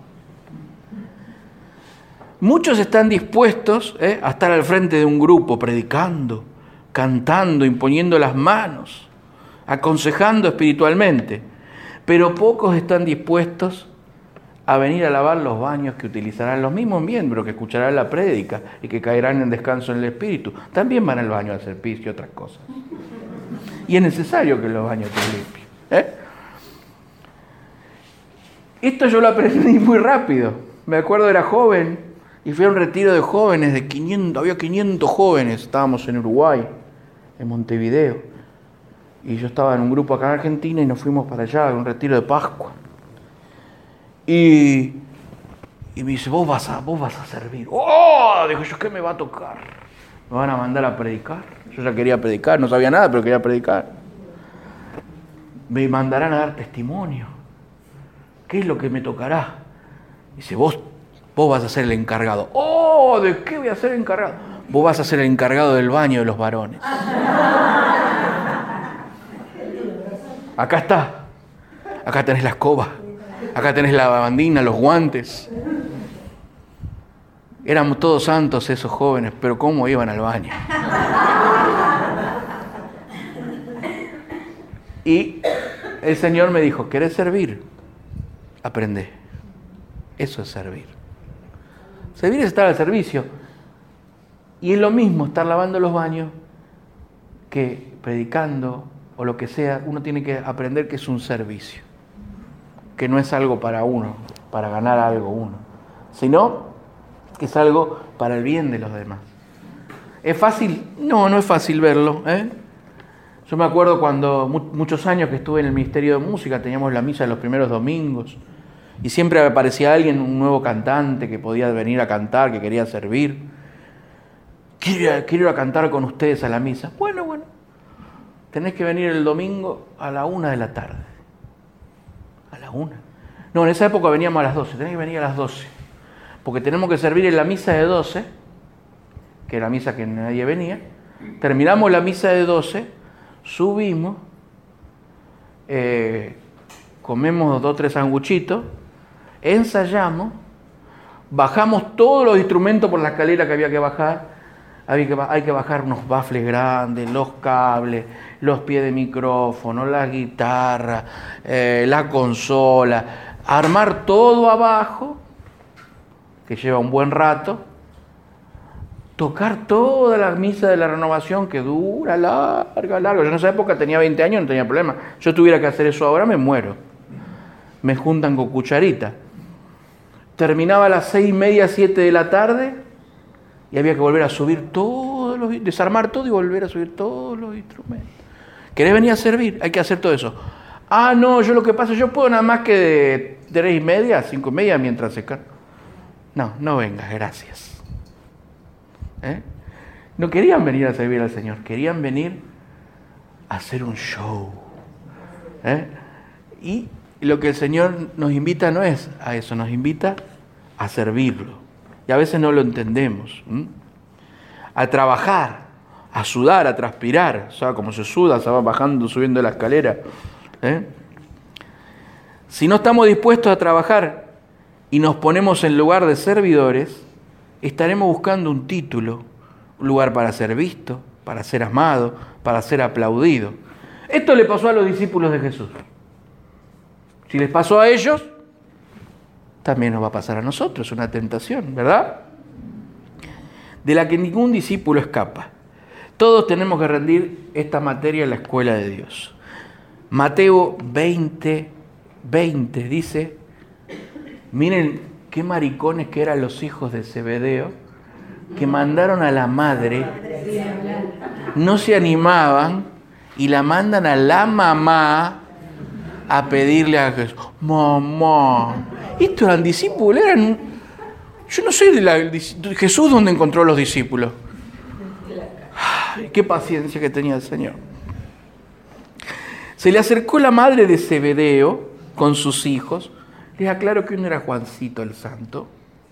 Muchos están dispuestos a estar al frente de un grupo, predicando, cantando, imponiendo las manos, aconsejando espiritualmente. Pero pocos están dispuestos a venir a lavar los baños que utilizarán los mismos miembros que escucharán la prédica y que caerán en descanso en el espíritu. También van al baño a hacer pis y otras cosas. Y es necesario que los baños estén limpios. Esto yo lo aprendí muy rápido. Me acuerdo, era joven y fui a un retiro de jóvenes de 500, había 500 jóvenes. Estábamos en Uruguay, en Montevideo. Y yo estaba en un grupo acá en Argentina y nos fuimos para allá, a un retiro de Pascua. Y me dice, vos vas a servir. ¡Oh! Dijo yo, ¿qué me va a tocar? ¿Me van a mandar a predicar? Yo ya quería predicar, no sabía nada, pero quería predicar. Me mandarán a dar testimonio. ¿Qué es lo que me tocará? Dice, vos vas a ser el encargado. ¡Oh! ¿De qué voy a ser encargado? Vos vas a ser el encargado del baño de los varones. Acá está. Acá tenés la escoba. Acá tenés la lavandina, los guantes. Éramos todos santos esos jóvenes, pero ¿cómo iban al baño? Y el Señor me dijo, ¿querés servir? Aprende. Eso es servir. Servir es estar al servicio. Y es lo mismo estar lavando los baños que predicando o lo que sea. Uno tiene que aprender que es un servicio. Que no es algo para uno, para ganar algo uno. Sino que es algo para el bien de los demás. ¿Es fácil? No es fácil verlo, Yo me acuerdo cuando muchos años que estuve en el Ministerio de Música, teníamos la misa los primeros domingos y siempre aparecía alguien, un nuevo cantante que podía venir a cantar, que quería servir. Quiero ir a cantar con ustedes a la misa. Bueno, tenés que venir el domingo a la 1 de la tarde. ¿A la 1? No, en esa época veníamos a las 12, tenés que venir a las 12. Porque tenemos que servir en la misa de 12, que era la misa que nadie venía. Terminamos la misa de 12, subimos, comemos 2 o 3 sanguchitos, ensayamos, bajamos todos los instrumentos por la escalera que había que bajar. Hay que bajar unos baffles grandes, los cables, los pies de micrófono, la guitarra, la consola, armar todo abajo, que lleva un buen rato, tocar toda la misa de la renovación que dura, larga. Yo en esa época tenía 20 años, no tenía problema. Yo tuviera que hacer eso ahora, me muero. Me juntan con cucharita. Terminaba a las 6:30, 7 de la tarde y había que volver a subir desarmar todo y volver a subir todos los instrumentos. ¿Querés venir a servir? Hay que hacer todo eso. No, yo lo que pasa, yo puedo nada más que de 3:30 a 5:30 mientras se carga. No vengas, gracias. No querían venir a servir al Señor, querían venir a hacer un show. Y lo que el Señor nos invita no es a eso, nos invita a servirlo. Y a veces no lo entendemos. A trabajar, a sudar, a transpirar. O sea, como se suda, se va bajando, subiendo la escalera. Si no estamos dispuestos a trabajar y nos ponemos en lugar de servidores, estaremos buscando un título, un lugar para ser visto, para ser amado, para ser aplaudido. Esto le pasó a los discípulos de Jesús. Si les pasó a ellos, también nos va a pasar a nosotros, es una tentación, ¿verdad? De la que ningún discípulo escapa. Todos tenemos que rendir esta materia en la escuela de Dios. Mateo 20:20 dice, miren qué maricones que eran los hijos de Zebedeo, que mandaron a la madre, no se animaban y la mandan a la mamá a pedirle a Jesús, mamá, estos eran discípulos, yo no sé de Jesús dónde encontró los discípulos. Ay, qué paciencia que tenía el Señor. Se le acercó la madre de Zebedeo con sus hijos. Les aclaro que uno era Juancito el Santo.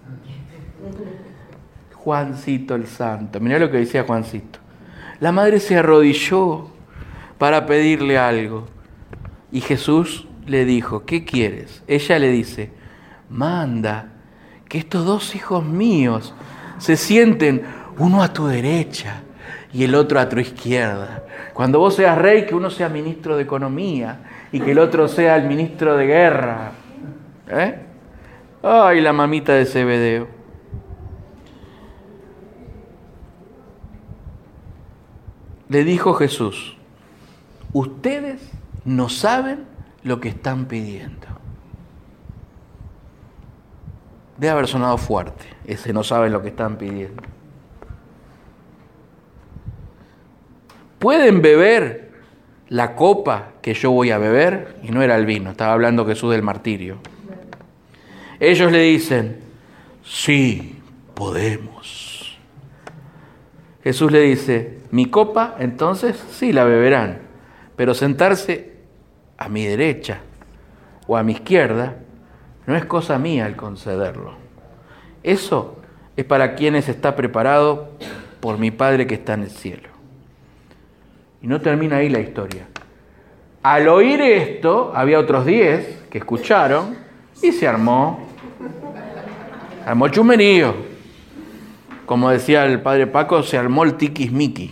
Juancito el Santo. Mirá lo que decía Juancito. La madre se arrodilló para pedirle algo. Y Jesús le dijo, ¿qué quieres? Ella le dice, manda que estos 2 hijos míos se sienten uno a tu derecha y el otro a tu izquierda. Cuando vos seas rey, que uno sea ministro de economía y que el otro sea el ministro de guerra. Ay, la mamita de Zebedeo. Le dijo Jesús, ustedes no saben lo que están pidiendo. Debe haber sonado fuerte, ese no saben lo que están pidiendo. ¿Pueden beber la copa que yo voy a beber? Y no era el vino, estaba hablando Jesús del martirio. Ellos le dicen, sí, podemos. Jesús le dice, mi copa, entonces sí la beberán, pero sentarse a mi derecha o a mi izquierda No es cosa mía el concederlo. Eso es para quienes está preparado por mi Padre que está en el cielo. Y no termina ahí la historia. Al oír esto, había otros 10 que escucharon y se armó chumerío. Como decía el padre Paco, se armó el tiquismiqui.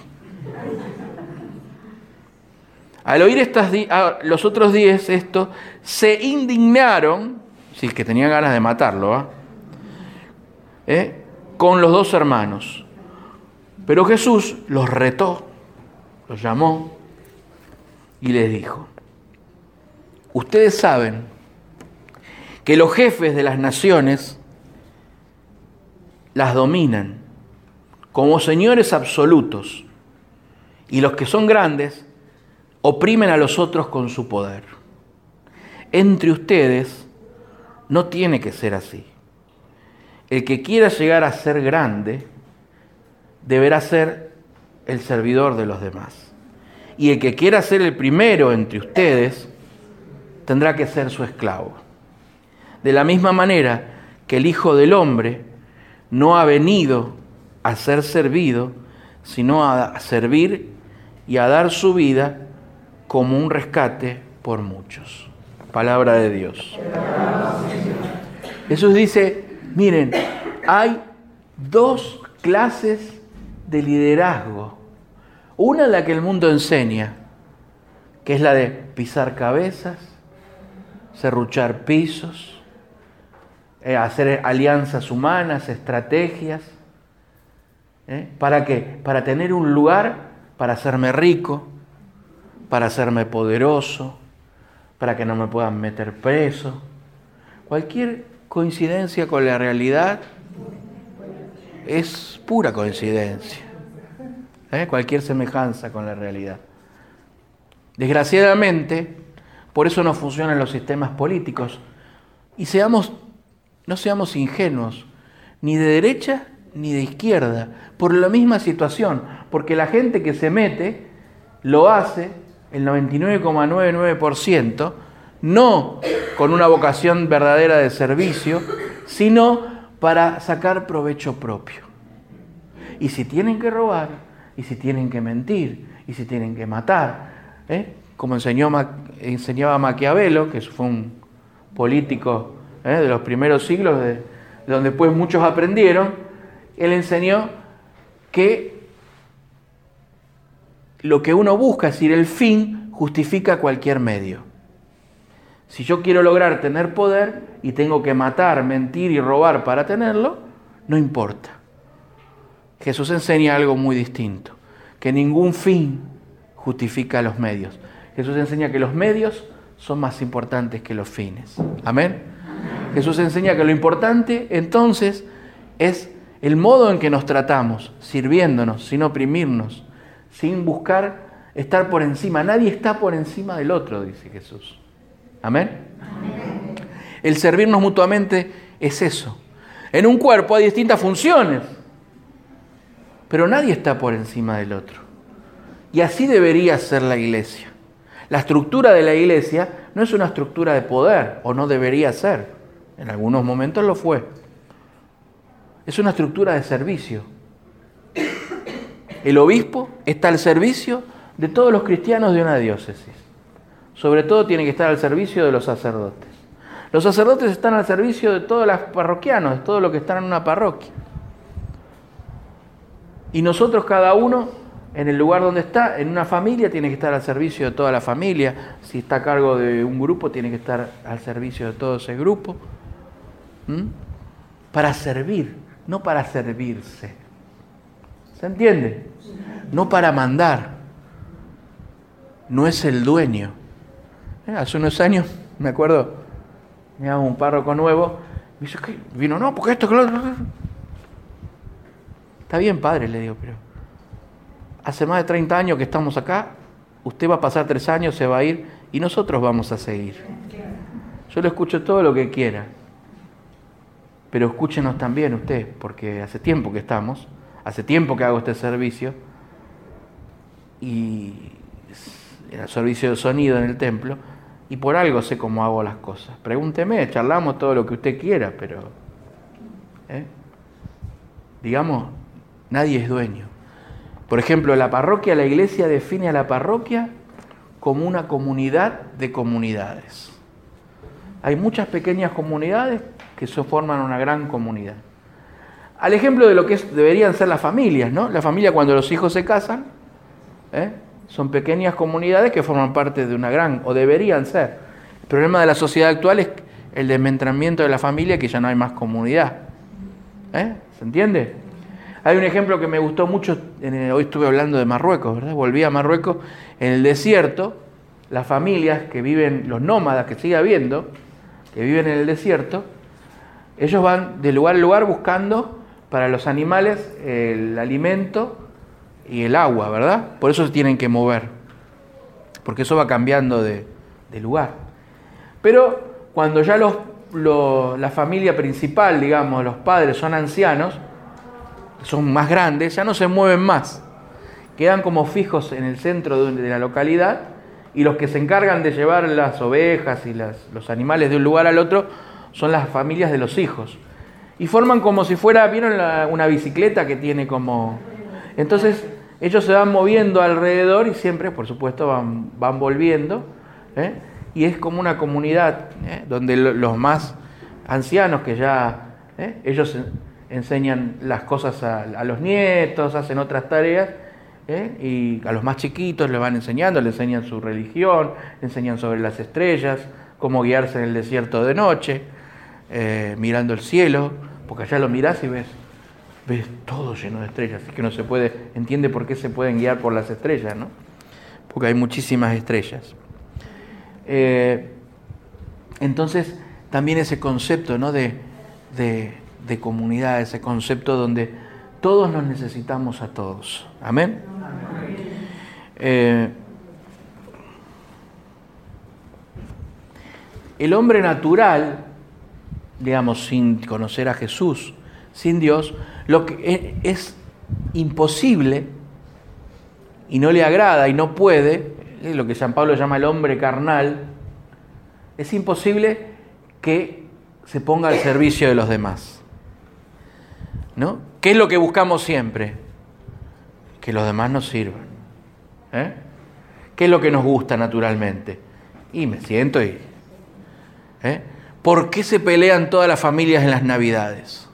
Al oír los otros 10 esto, se indignaron, sí, que tenían ganas de matarlo, con los 2 hermanos. Pero Jesús los retó, los llamó y les dijo: ustedes saben que los jefes de las naciones las dominan como señores absolutos, y los que son grandes oprimen a los otros con su poder. Entre ustedes no tiene que ser así. El que quiera llegar a ser grande deberá ser el servidor de los demás. Y el que quiera ser el primero entre ustedes tendrá que ser su esclavo. De la misma manera que el Hijo del Hombre no ha venido a ser servido, sino a servir y a dar su vida como un rescate por muchos. Palabra de Dios. Jesús dice, miren, hay 2 clases de liderazgo. Una es la que el mundo enseña, que es la de pisar cabezas, serruchar pisos, hacer alianzas humanas, estrategias. ¿Para qué? Para tener un lugar, para hacerme rico, para hacerme poderoso, para que no me puedan meter preso. Cualquier coincidencia con la realidad es pura coincidencia. Cualquier semejanza con la realidad. Desgraciadamente, por eso no funcionan los sistemas políticos. Y no seamos ingenuos, ni de derecha ni de izquierda, por la misma situación, porque la gente que se mete lo hace, el 99,99%, no con una vocación verdadera de servicio, sino para sacar provecho propio. Y si tienen que robar, y si tienen que mentir, y si tienen que matar, como enseñaba Maquiavelo, que fue un político de los primeros siglos, de donde después muchos aprendieron, él enseñó que lo que uno busca, es decir, el fin, justifica cualquier medio. Si yo quiero lograr tener poder y tengo que matar, mentir y robar para tenerlo, no importa. Jesús enseña algo muy distinto, que ningún fin justifica los medios. Jesús enseña que los medios son más importantes que los fines. ¿Amén? Jesús enseña que lo importante, entonces, es el modo en que nos tratamos, sirviéndonos, sin oprimirnos, sin buscar estar por encima. Nadie está por encima del otro, dice Jesús. ¿Amén? Amén. El servirnos mutuamente es eso. En un cuerpo hay distintas funciones, pero nadie está por encima del otro. Y así debería ser la iglesia. La estructura de la iglesia no es una estructura de poder, o no debería ser. En algunos momentos lo fue. Es una estructura de servicio. El obispo está al servicio de todos los cristianos de una diócesis. Sobre todo tiene que estar al servicio de los sacerdotes. Los sacerdotes están al servicio de todos los parroquianos, de todos los que están en una parroquia. Y nosotros, cada uno, en el lugar donde está, en una familia, tiene que estar al servicio de toda la familia. Si está a cargo de un grupo, tiene que estar al servicio de todo ese grupo. Para servir, no para servirse. ¿Se entiende? No para mandar. No es el dueño. Hace unos años, me acuerdo, teníamos un párroco nuevo, me dice, ¿qué? Vino, no, porque esto, que lo otro. Está bien, padre, le digo, pero hace más de 30 años que estamos acá, usted va a pasar 3 años, se va a ir, y nosotros vamos a seguir. Yo le escucho todo lo que quiera, pero escúchenos también usted, porque hace tiempo que estamos, hace tiempo que hago este servicio, y el servicio de sonido en el templo, y por algo sé cómo hago las cosas. Pregúnteme, charlamos todo lo que usted quiera, pero digamos, nadie es dueño. Por ejemplo, la iglesia define a la parroquia como una comunidad de comunidades. Hay muchas pequeñas comunidades que se forman una gran comunidad. Al ejemplo de lo que deberían ser las familias, ¿no? La familia, cuando los hijos se casan, son pequeñas comunidades que forman parte de una gran, o deberían ser. El problema de la sociedad actual es el desmembramiento de la familia, que ya no hay más comunidad. ¿Se entiende? Hay un ejemplo que me gustó mucho, hoy estuve hablando de Marruecos, ¿verdad? Volví a Marruecos, en el desierto, las familias que viven, los nómadas que sigue habiendo, que viven en el desierto, ellos van de lugar a lugar buscando para los animales el alimento y el agua, ¿verdad? Por eso se tienen que mover, porque eso va cambiando de lugar. Pero cuando ya la familia principal, digamos, los padres son ancianos, son más grandes, ya no se mueven más. Quedan como fijos en el centro de la localidad, y los que se encargan de llevar las ovejas y los animales de un lugar al otro son las familias de los hijos. Y forman como si fuera, ¿vieron una bicicleta que tiene como...? Entonces ellos se van moviendo alrededor y siempre, por supuesto, van volviendo, y es como una comunidad, donde los más ancianos, que ya ellos enseñan las cosas a los nietos, hacen otras tareas, y a los más chiquitos les van enseñando, les enseñan su religión, les enseñan sobre las estrellas, cómo guiarse en el desierto de noche, mirando el cielo, porque allá lo mirás y ves todo lleno de estrellas, así que no se entiende por qué se pueden guiar por las estrellas, ¿no? Porque hay muchísimas estrellas. Entonces, también ese concepto, ¿no?, de comunidad, ese concepto donde todos nos necesitamos a todos. ¿Amén? El hombre natural, digamos, sin conocer a Jesús, sin Dios, lo que es imposible y no le agrada y no puede, lo que San Pablo llama el hombre carnal, es imposible que se ponga al servicio de los demás, ¿no? ¿Qué es lo que buscamos siempre? Que los demás nos sirvan. ¿Qué es lo que nos gusta naturalmente? Y me siento y... ¿Por qué se pelean todas las familias en las Navidades?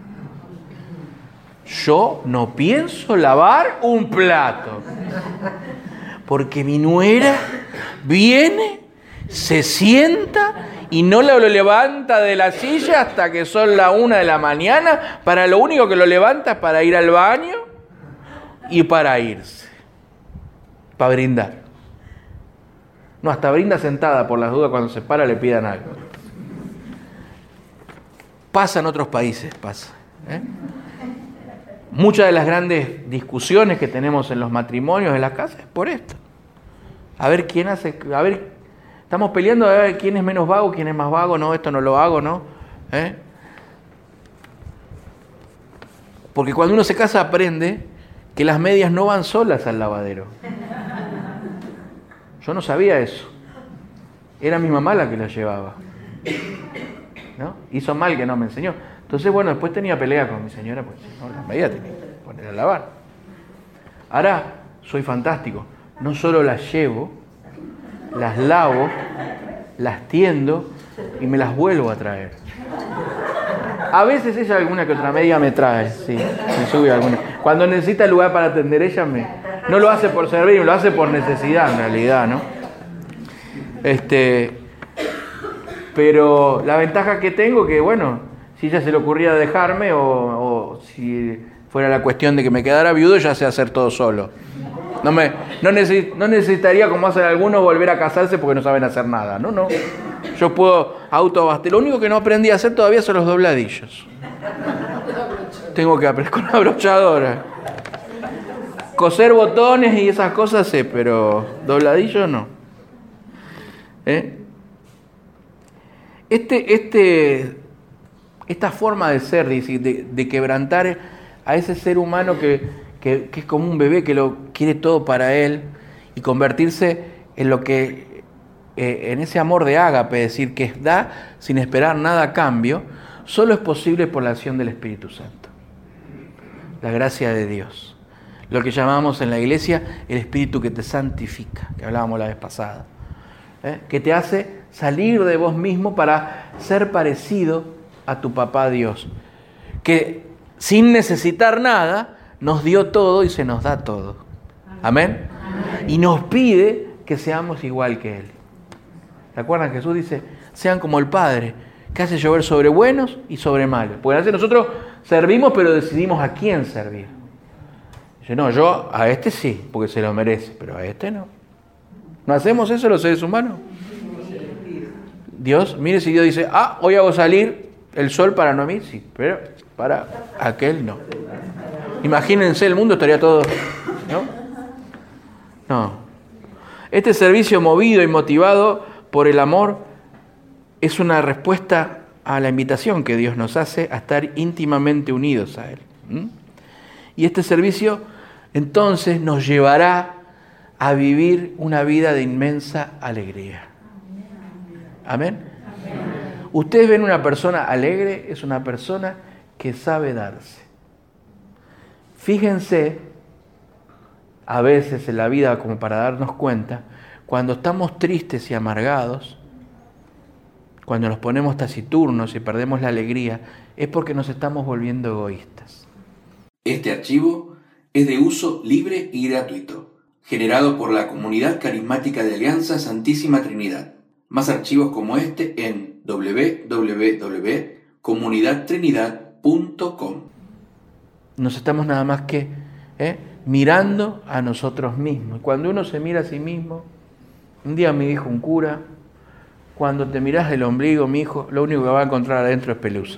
Yo no pienso lavar un plato, porque mi nuera viene, se sienta y no lo levanta de la silla hasta que son las 1 de la mañana. Para lo único que lo levanta es para ir al baño y para irse, para brindar. No, hasta brinda sentada por las dudas, cuando se para le pidan algo. Pasa en otros países, pasa. Muchas de las grandes discusiones que tenemos en los matrimonios, en las casas, es por esto. A ver quién hace, estamos peleando a ver quién es menos vago, quién es más vago. No, esto no lo hago, ¿no? Porque cuando uno se casa aprende que las medias no van solas al lavadero. Yo no sabía eso. Era mi mamá la que las llevaba, ¿no? Hizo mal que no me enseñó. Entonces, bueno, después tenía pelea con mi señora, pues no, las medias tenía que poner a lavar. Ahora soy fantástico. No solo las llevo, las lavo, las tiendo y me las vuelvo a traer. A veces ella alguna que otra media me trae, sí, me sube alguna. Cuando necesita lugar para atender ella, no lo hace por servir, lo hace por necesidad en realidad, ¿no? Pero la ventaja que tengo, que bueno, si ella se le ocurría dejarme o si fuera la cuestión de que me quedara viudo, ya sé hacer todo solo. No necesitaría, como hacen algunos, volver a casarse porque no saben hacer nada. No. Yo puedo autoabastecer. Lo único que no aprendí a hacer todavía son los dobladillos. Tengo que aprender con la brochadora. Coser botones y esas cosas sé, pero dobladillos no. Esta forma de ser, de quebrantar a ese ser humano que es como un bebé que lo quiere todo para él y convertirse en lo que en ese amor de ágape, es decir, que da sin esperar nada a cambio, solo es posible por la acción del Espíritu Santo. La gracia de Dios. Lo que llamamos en la iglesia el Espíritu que te santifica, que hablábamos la vez pasada. Que te hace salir de vos mismo para ser parecido a tu papá Dios. Que sin necesitar nada, nos dio todo y se nos da todo. Amén. Y nos pide que seamos igual que Él. ¿Se acuerdan? Jesús dice, sean como el Padre, que hace llover sobre buenos y sobre malos. Porque a veces nosotros servimos, pero decidimos a quién servir. Dice, no, yo a este sí, porque se lo merece, pero a este no. ¿No hacemos eso los seres humanos? Dios, mire si Dios dice, hoy hago salir el sol para Noemí, sí, pero para aquel no. Imagínense, el mundo estaría todo, ¿no? No. Este servicio movido y motivado por el amor es una respuesta a la invitación que Dios nos hace a estar íntimamente unidos a Él. Y este servicio entonces nos llevará a vivir una vida de inmensa alegría. ¿Amén? Ustedes ven una persona alegre, es una persona que sabe darse. Fíjense, a veces en la vida, como para darnos cuenta, cuando estamos tristes y amargados, cuando nos ponemos taciturnos y perdemos la alegría, es porque nos estamos volviendo egoístas. Este archivo es de uso libre y gratuito, generado por la Comunidad Carismática de Alianza Santísima Trinidad. Más archivos como este en www.comunidadtrinidad.com. Nos estamos nada más que mirando a nosotros mismos. Cuando uno se mira a sí mismo, un día me dijo un cura, cuando te mirás el ombligo, mi hijo, lo único que va a encontrar adentro es pelusa.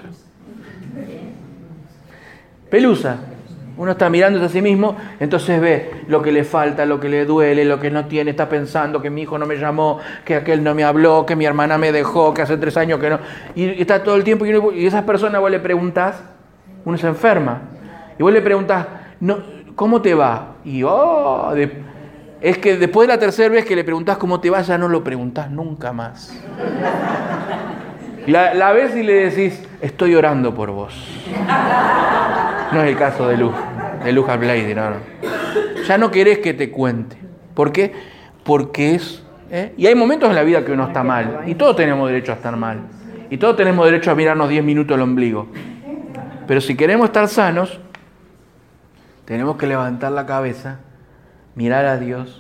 Pelusa. Uno está mirándose a sí mismo, entonces ve lo que le falta, lo que le duele, lo que no tiene, está pensando que mi hijo no me llamó, que aquel no me habló, que mi hermana me dejó, que hace 3 años que no. Y está todo el tiempo, y esas personas vos le preguntás, uno se enferma, y vos le preguntás, no, ¿cómo te va? Y es que después de la 3ª vez que le preguntás cómo te va, ya no lo preguntás nunca más. La ves y le decís, estoy orando por vos. No es el caso de Luz Blade, no. Ya no querés que te cuente. ¿Por qué? Porque es... Y hay momentos en la vida que uno está mal. Y todos tenemos derecho a estar mal. Y todos tenemos derecho a mirarnos 10 minutos el ombligo. Pero si queremos estar sanos, tenemos que levantar la cabeza, mirar a Dios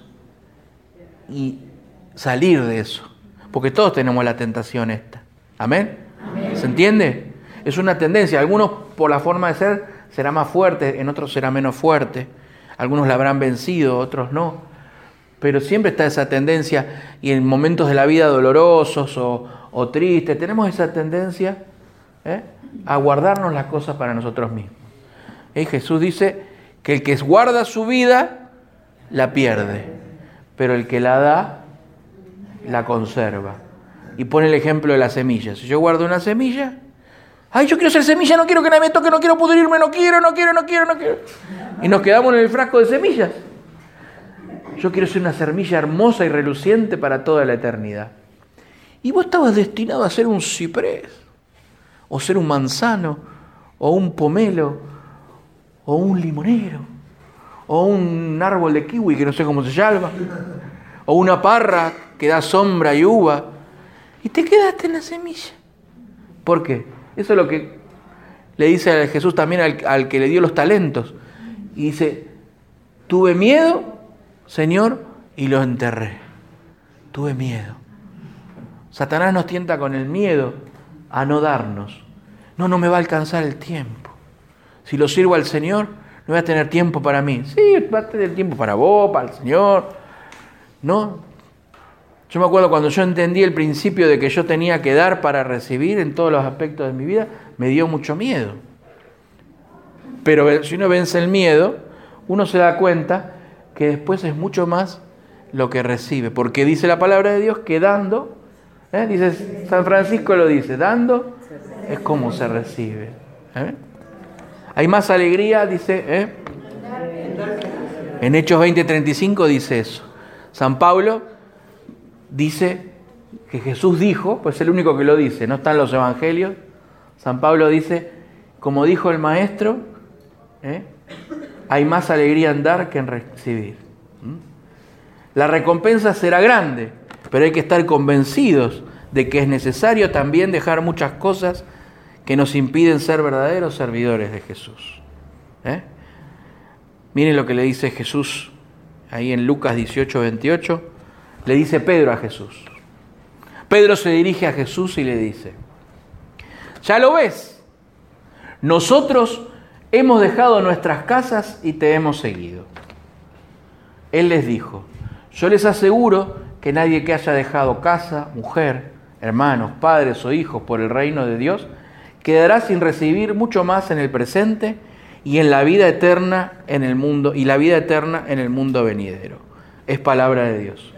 y salir de eso. Porque todos tenemos la tentación esta. ¿Amén? ¿Se entiende? Es una tendencia. Algunos, por la forma de ser, será más fuerte, en otros será menos fuerte. Algunos la habrán vencido, otros no. Pero siempre está esa tendencia, y en momentos de la vida dolorosos o tristes, tenemos esa tendencia a guardarnos las cosas para nosotros mismos. Jesús dice que el que guarda su vida, la pierde. Pero el que la da, la conserva. Y pone el ejemplo de la semilla. Si yo guardo una semilla, ¡ay, yo quiero ser semilla, no quiero que nadie me toque, no quiero pudrirme, no quiero! Y nos quedamos en el frasco de semillas. Yo quiero ser una semilla hermosa y reluciente para toda la eternidad. Y vos estabas destinado a ser un ciprés, o ser un manzano, o un pomelo, o un limonero, o un árbol de kiwi que no sé cómo se llama, o una parra que da sombra y uva. Y te quedaste en la semilla. ¿Por qué? Eso es lo que le dice a Jesús también al que le dio los talentos. Y dice, tuve miedo, Señor, y lo enterré. Tuve miedo. Satanás nos tienta con el miedo a no darnos. No me va a alcanzar el tiempo. Si lo sirvo al Señor, no voy a tener tiempo para mí. Sí, va a tener tiempo para vos, para el Señor. No. Yo me acuerdo cuando yo entendí el principio de que yo tenía que dar para recibir en todos los aspectos de mi vida, me dio mucho miedo. Pero si uno vence el miedo, uno se da cuenta que después es mucho más lo que recibe. Porque dice la palabra de Dios que dando, dice San Francisco lo dice, dando es como se recibe. Hay más alegría, dice, en Hechos 20:35 dice eso. San Pablo dice que Jesús dijo, pues es el único que lo dice, no está en los evangelios. San Pablo dice, como dijo el maestro, hay más alegría en dar que en recibir. La recompensa será grande, pero hay que estar convencidos de que es necesario también dejar muchas cosas que nos impiden ser verdaderos servidores de Jesús. Miren lo que le dice Jesús ahí en Lucas 18:28. Le dice Pedro a Jesús. Pedro se dirige a Jesús y le dice, ya lo ves, nosotros hemos dejado nuestras casas y te hemos seguido. Él les dijo, yo les aseguro que nadie que haya dejado casa, mujer, hermanos, padres o hijos por el reino de Dios, quedará sin recibir mucho más en el presente y en la vida eterna en el mundo, y la vida eterna en el mundo venidero. Es palabra de Dios.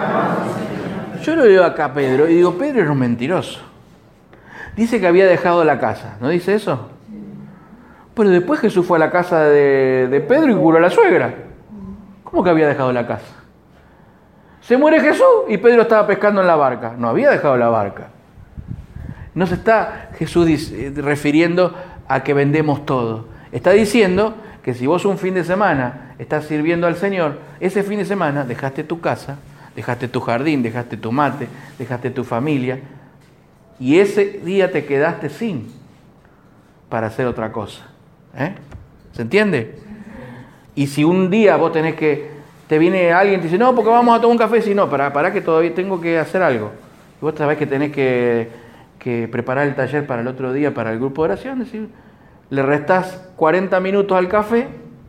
Yo lo leo acá a Pedro y digo, Pedro era un mentiroso. Dice que había dejado la casa, ¿no dice eso? Pero después Jesús fue a la casa de Pedro y curó a la suegra. ¿Cómo que había dejado la casa? Se muere Jesús y Pedro estaba pescando en la barca. No había dejado la barca. No se está Jesús refiriendo a que vendemos todo. Está diciendo que si vos un fin de semana estás sirviendo al Señor, ese fin de semana dejaste tu casa, dejaste tu jardín, dejaste tu mate, dejaste tu familia, y ese día te quedaste sin para hacer otra cosa. ¿Se entiende? Y si un día vos tenés que, te viene alguien y te dice, no, porque vamos a tomar un café, si no, para que todavía tengo que hacer algo. Y vos sabés que tenés que preparar el taller para el otro día, para el grupo de oración, decir, le restás 40 minutos al café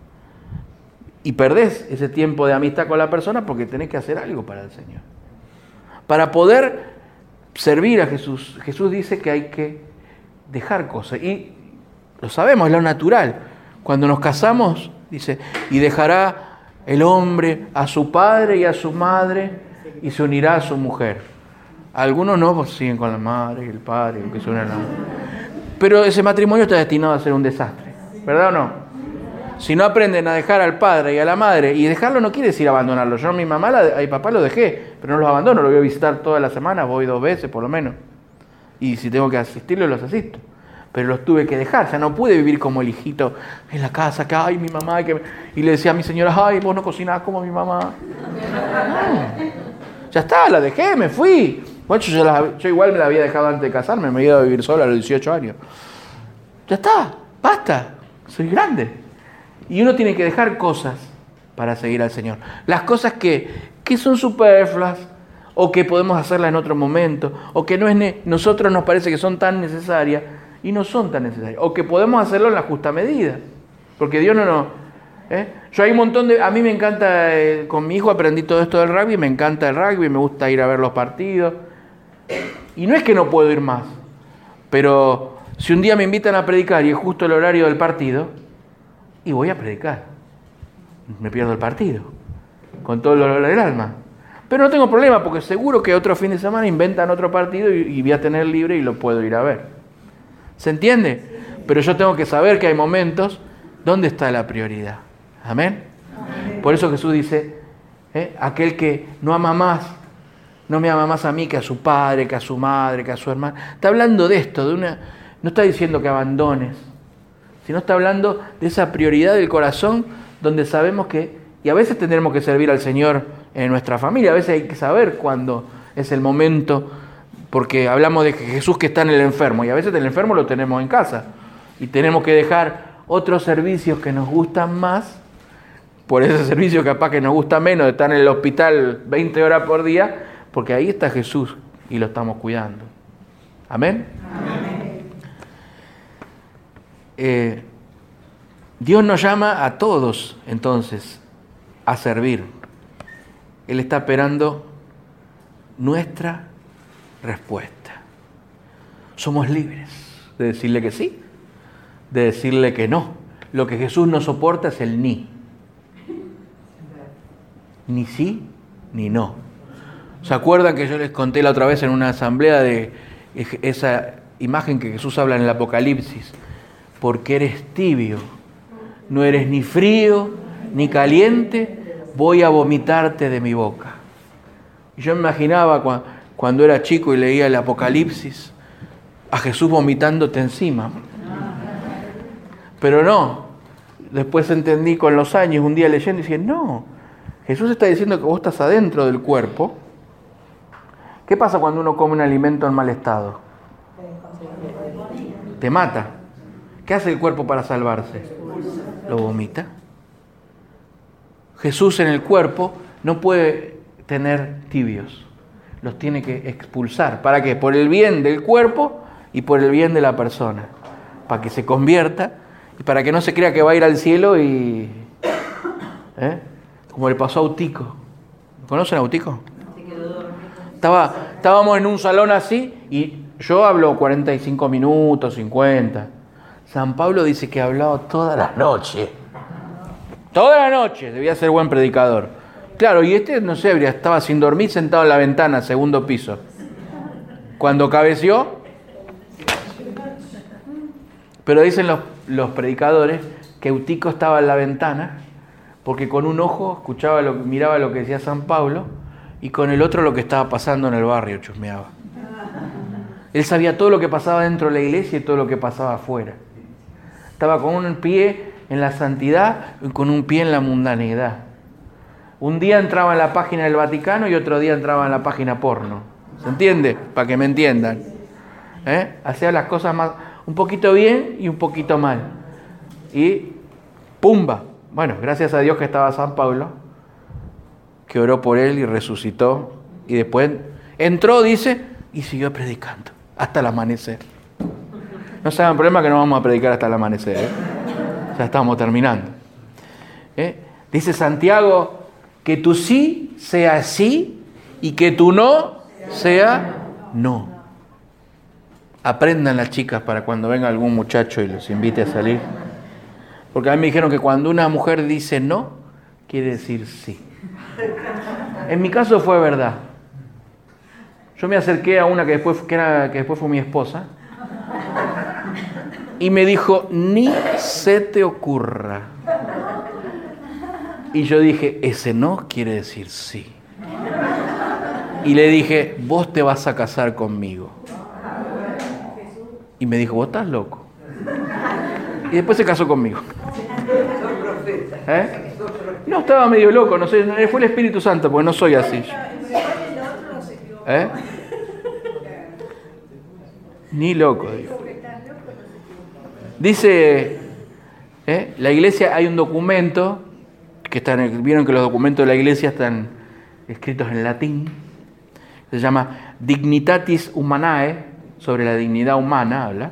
y perdés ese tiempo de amistad con la persona porque tenés que hacer algo para el Señor. Para poder servir a Jesús, Jesús dice que hay que dejar cosas. Y lo sabemos, es lo natural. Cuando nos casamos, dice, y dejará el hombre a su padre y a su madre y se unirá a su mujer. Algunos no, pues siguen con la madre y el padre, que se unen a la... Pero ese matrimonio está destinado a ser un desastre, ¿verdad o no? Si no aprenden a dejar al padre y a la madre, y dejarlo no quiere decir abandonarlo. Yo a mi mamá y a mi papá lo dejé, pero no los abandono, lo voy a visitar toda la semana, voy 2 veces por lo menos. Y si tengo que asistirlos, los asisto. Pero los tuve que dejar, ya no pude vivir como el hijito en la casa, que ay, mi mamá, y le decía a mi señora, ay, vos no cocinás como mi mamá. No. Ya está, la dejé, me fui. Bueno, yo igual me la había dejado antes de casarme, me había ido a vivir sola a los 18 años. Ya está, basta, soy grande. Y uno tiene que dejar cosas para seguir al Señor. Las cosas que son superfluas, o que podemos hacerlas en otro momento, o que nosotros nos parece que son tan necesarias, y no son tan necesarias. O que podemos hacerlo en la justa medida. Porque Dios no... Yo hay un montón de... A mí me encanta, con mi hijo aprendí todo esto del rugby, me encanta el rugby, me gusta ir a ver los partidos. Y no es que no puedo ir más, pero si un día me invitan a predicar y es justo el horario del partido, y voy a predicar, me pierdo el partido, con todo el dolor del alma. Pero no tengo problema, porque seguro que otro fin de semana inventan otro partido y voy a tener libre y lo puedo ir a ver. ¿Se entiende? Pero yo tengo que saber que hay momentos donde está la prioridad. ¿Amén? Amén. Por eso Jesús dice, aquel que no ama más, no me ama más a mí que a su padre, que a su madre, que a su hermana. Está hablando de esto, no está diciendo que abandones, sino está hablando de esa prioridad del corazón donde sabemos que, y a veces tendremos que servir al Señor en nuestra familia, a veces hay que saber cuándo es el momento, porque hablamos de Jesús que está en el enfermo, y a veces el enfermo lo tenemos en casa, y tenemos que dejar otros servicios que nos gustan más, por ese servicio capaz que nos gusta menos, de estar en el hospital 20 horas por día, porque ahí está Jesús y lo estamos cuidando. ¿Amén? Amén. Dios nos llama a todos, entonces, a servir. Él está esperando nuestra respuesta. Somos libres de decirle que sí, de decirle que no. Lo que Jesús no soporta es el ni. Ni sí, ni no. ¿Se acuerdan que yo les conté la otra vez en una asamblea de esa imagen que Jesús habla en el Apocalipsis? Porque eres tibio, no eres ni frío ni caliente, voy a vomitarte de mi boca. Y yo me imaginaba cuando era chico y leía el Apocalipsis, a Jesús vomitándote encima. Pero no, después entendí con los años, un día leyendo, y dije, no, Jesús está diciendo que vos estás adentro del cuerpo. ¿Qué pasa cuando uno come un alimento en mal estado? Te mata. ¿Qué hace el cuerpo para salvarse? Lo vomita. Jesús en el cuerpo no puede tener tibios. Los tiene que expulsar. ¿Para qué? Por el bien del cuerpo y por el bien de la persona. Para que se convierta y para que no se crea que va a ir al cielo y... Como le pasó a Utico. ¿Conocen a Utico? Estábamos en un salón así y yo hablo 45 minutos, 50. San Pablo dice que ha hablado toda la noche. Toda la noche, debía ser buen predicador. Claro, y no sé, estaba sin dormir sentado en la ventana, segundo piso. Cuando cabeció, pero dicen los predicadores que Eutico estaba en la ventana porque con un ojo miraba lo que decía San Pablo y con el otro lo que estaba pasando en el barrio, chusmeaba. Él sabía todo lo que pasaba dentro de la iglesia y todo lo que pasaba afuera. Estaba con un pie en la santidad y con un pie en la mundanidad. Un día entraba en la página del Vaticano y otro día entraba en la página porno. ¿Se entiende? Para que me entiendan. Hacía las cosas más, un poquito bien y un poquito mal. Y ¡pumba! Bueno, gracias a Dios que estaba San Pablo, que oró por él y resucitó. Y después entró, dice, y siguió predicando hasta el amanecer. No se hagan problema que no vamos a predicar hasta el amanecer. Ya estamos terminando. Dice Santiago, que tu sí sea sí y que tu no sea no. Aprendan las chicas para cuando venga algún muchacho y los invite a salir. Porque a mí me dijeron que cuando una mujer dice no, quiere decir sí. En mi caso fue verdad. Yo me acerqué a una que después fue mi esposa y me dijo, ni se te ocurra. Y yo dije, ese no quiere decir sí. Y le dije, vos te vas a casar conmigo. Y me dijo, vos estás loco. Y después se casó conmigo. No, estaba medio loco, no sé, fue el Espíritu Santo, porque no soy así. Ni loco, digo. Dice, la iglesia, hay un documento, vieron que los documentos de la iglesia están escritos en latín, se llama Dignitatis Humanae, sobre la dignidad humana, habla,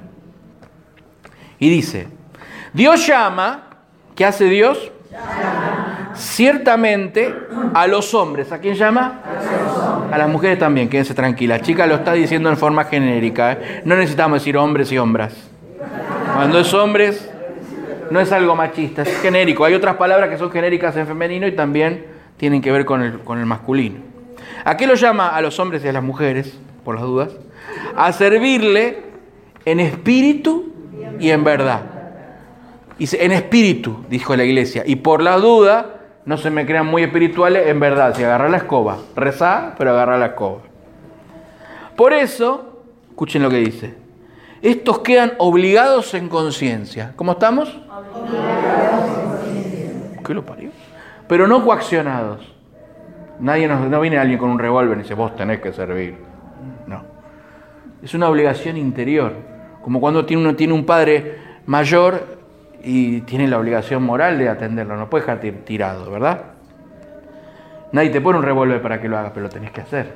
y dice, Dios llama, ¿qué hace Dios? Llama. Ciertamente a los hombres, ¿a quién llama? A las mujeres también, quédense tranquilas. Chica lo está diciendo en forma genérica, no necesitamos decir hombres y hombras. Cuando es hombres, no es algo machista, es genérico. Hay otras palabras que son genéricas en femenino y también tienen que ver con el masculino. ¿A qué lo llama a los hombres y a las mujeres, por las dudas? A servirle en espíritu y en verdad. Dice, en espíritu, dijo la iglesia, y por la duda, no se me crean muy espirituales, en verdad, si agarra la escoba, rezá, pero agarra la escoba. Por eso, escuchen lo que dice, estos quedan obligados en conciencia. ¿Cómo estamos? Obligados en conciencia. ¿Qué lo parió? Pero no coaccionados. No viene alguien con un revólver y dice, vos tenés que servir. No. Es una obligación interior. Como cuando uno tiene un padre mayor y tiene la obligación moral de atenderlo. No puedes dejar tirado, ¿verdad? Nadie te pone un revólver para que lo hagas, pero lo tenés que hacer.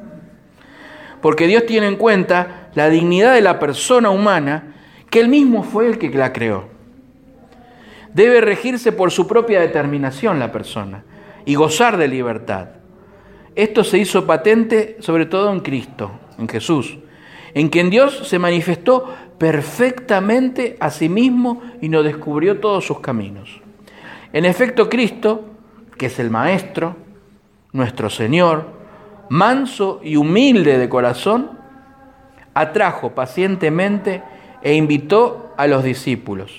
Porque Dios tiene en cuenta la dignidad de la persona humana, que Él mismo fue el que la creó. Debe regirse por su propia determinación la persona y gozar de libertad. Esto se hizo patente sobre todo en Cristo, en Jesús, en quien Dios se manifestó perfectamente a sí mismo y nos descubrió todos sus caminos. En efecto, Cristo, que es el Maestro, nuestro Señor, manso y humilde de corazón, atrajo pacientemente e invitó a los discípulos.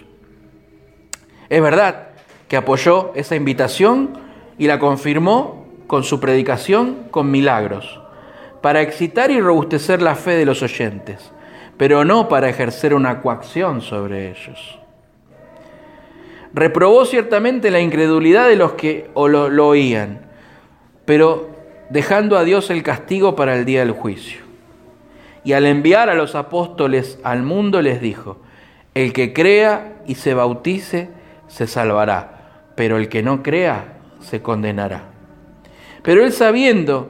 Es verdad que apoyó esa invitación y la confirmó con su predicación con milagros, para excitar y robustecer la fe de los oyentes, pero no para ejercer una coacción sobre ellos. Reprobó ciertamente la incredulidad de los que lo oían, pero dejando a Dios el castigo para el día del juicio. Y al enviar a los apóstoles al mundo les dijo: el que crea y se bautice se salvará, pero el que no crea se condenará. Pero él, sabiendo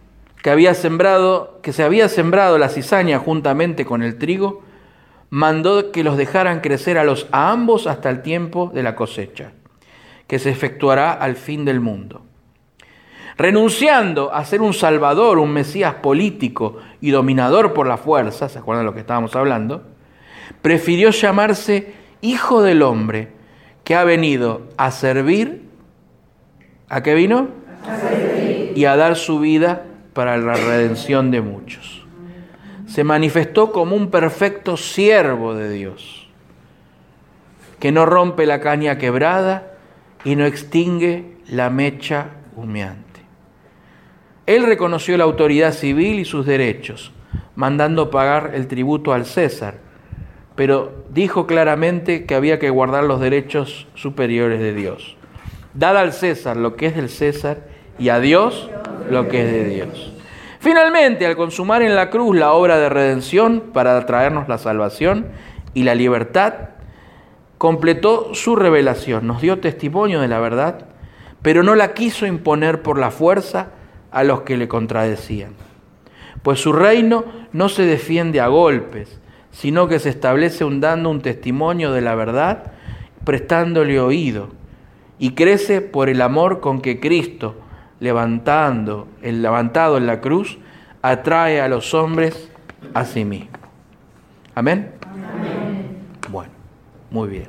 que se había sembrado la cizaña juntamente con el trigo, mandó que los dejaran crecer a ambos hasta el tiempo de la cosecha, que se efectuará al fin del mundo. Renunciando a ser un salvador, un Mesías político y dominador por la fuerza, ¿se acuerdan de lo que estábamos hablando? Prefirió llamarse Hijo del Hombre, que ha venido a servir. ¿A qué vino? A servir. Y a dar su vida para la redención de muchos. Se manifestó como un perfecto siervo de Dios, que no rompe la caña quebrada y no extingue la mecha humeante. Él reconoció la autoridad civil y sus derechos, mandando pagar el tributo al César, pero dijo claramente que había que guardar los derechos superiores de Dios. Dad al César lo que es del César y a Dios lo que es de Dios. Finalmente, al consumar en la cruz la obra de redención para traernos la salvación y la libertad, completó su revelación, nos dio testimonio de la verdad, pero no la quiso imponer por la fuerza a los que le contradecían. Pues su reino no se defiende a golpes, sino que se establece dando un testimonio de la verdad, prestándole oído, y crece por el amor con que Cristo, levantado en la cruz, atrae a los hombres a sí mismo. ¿Amén? Amén. Bueno, muy bien.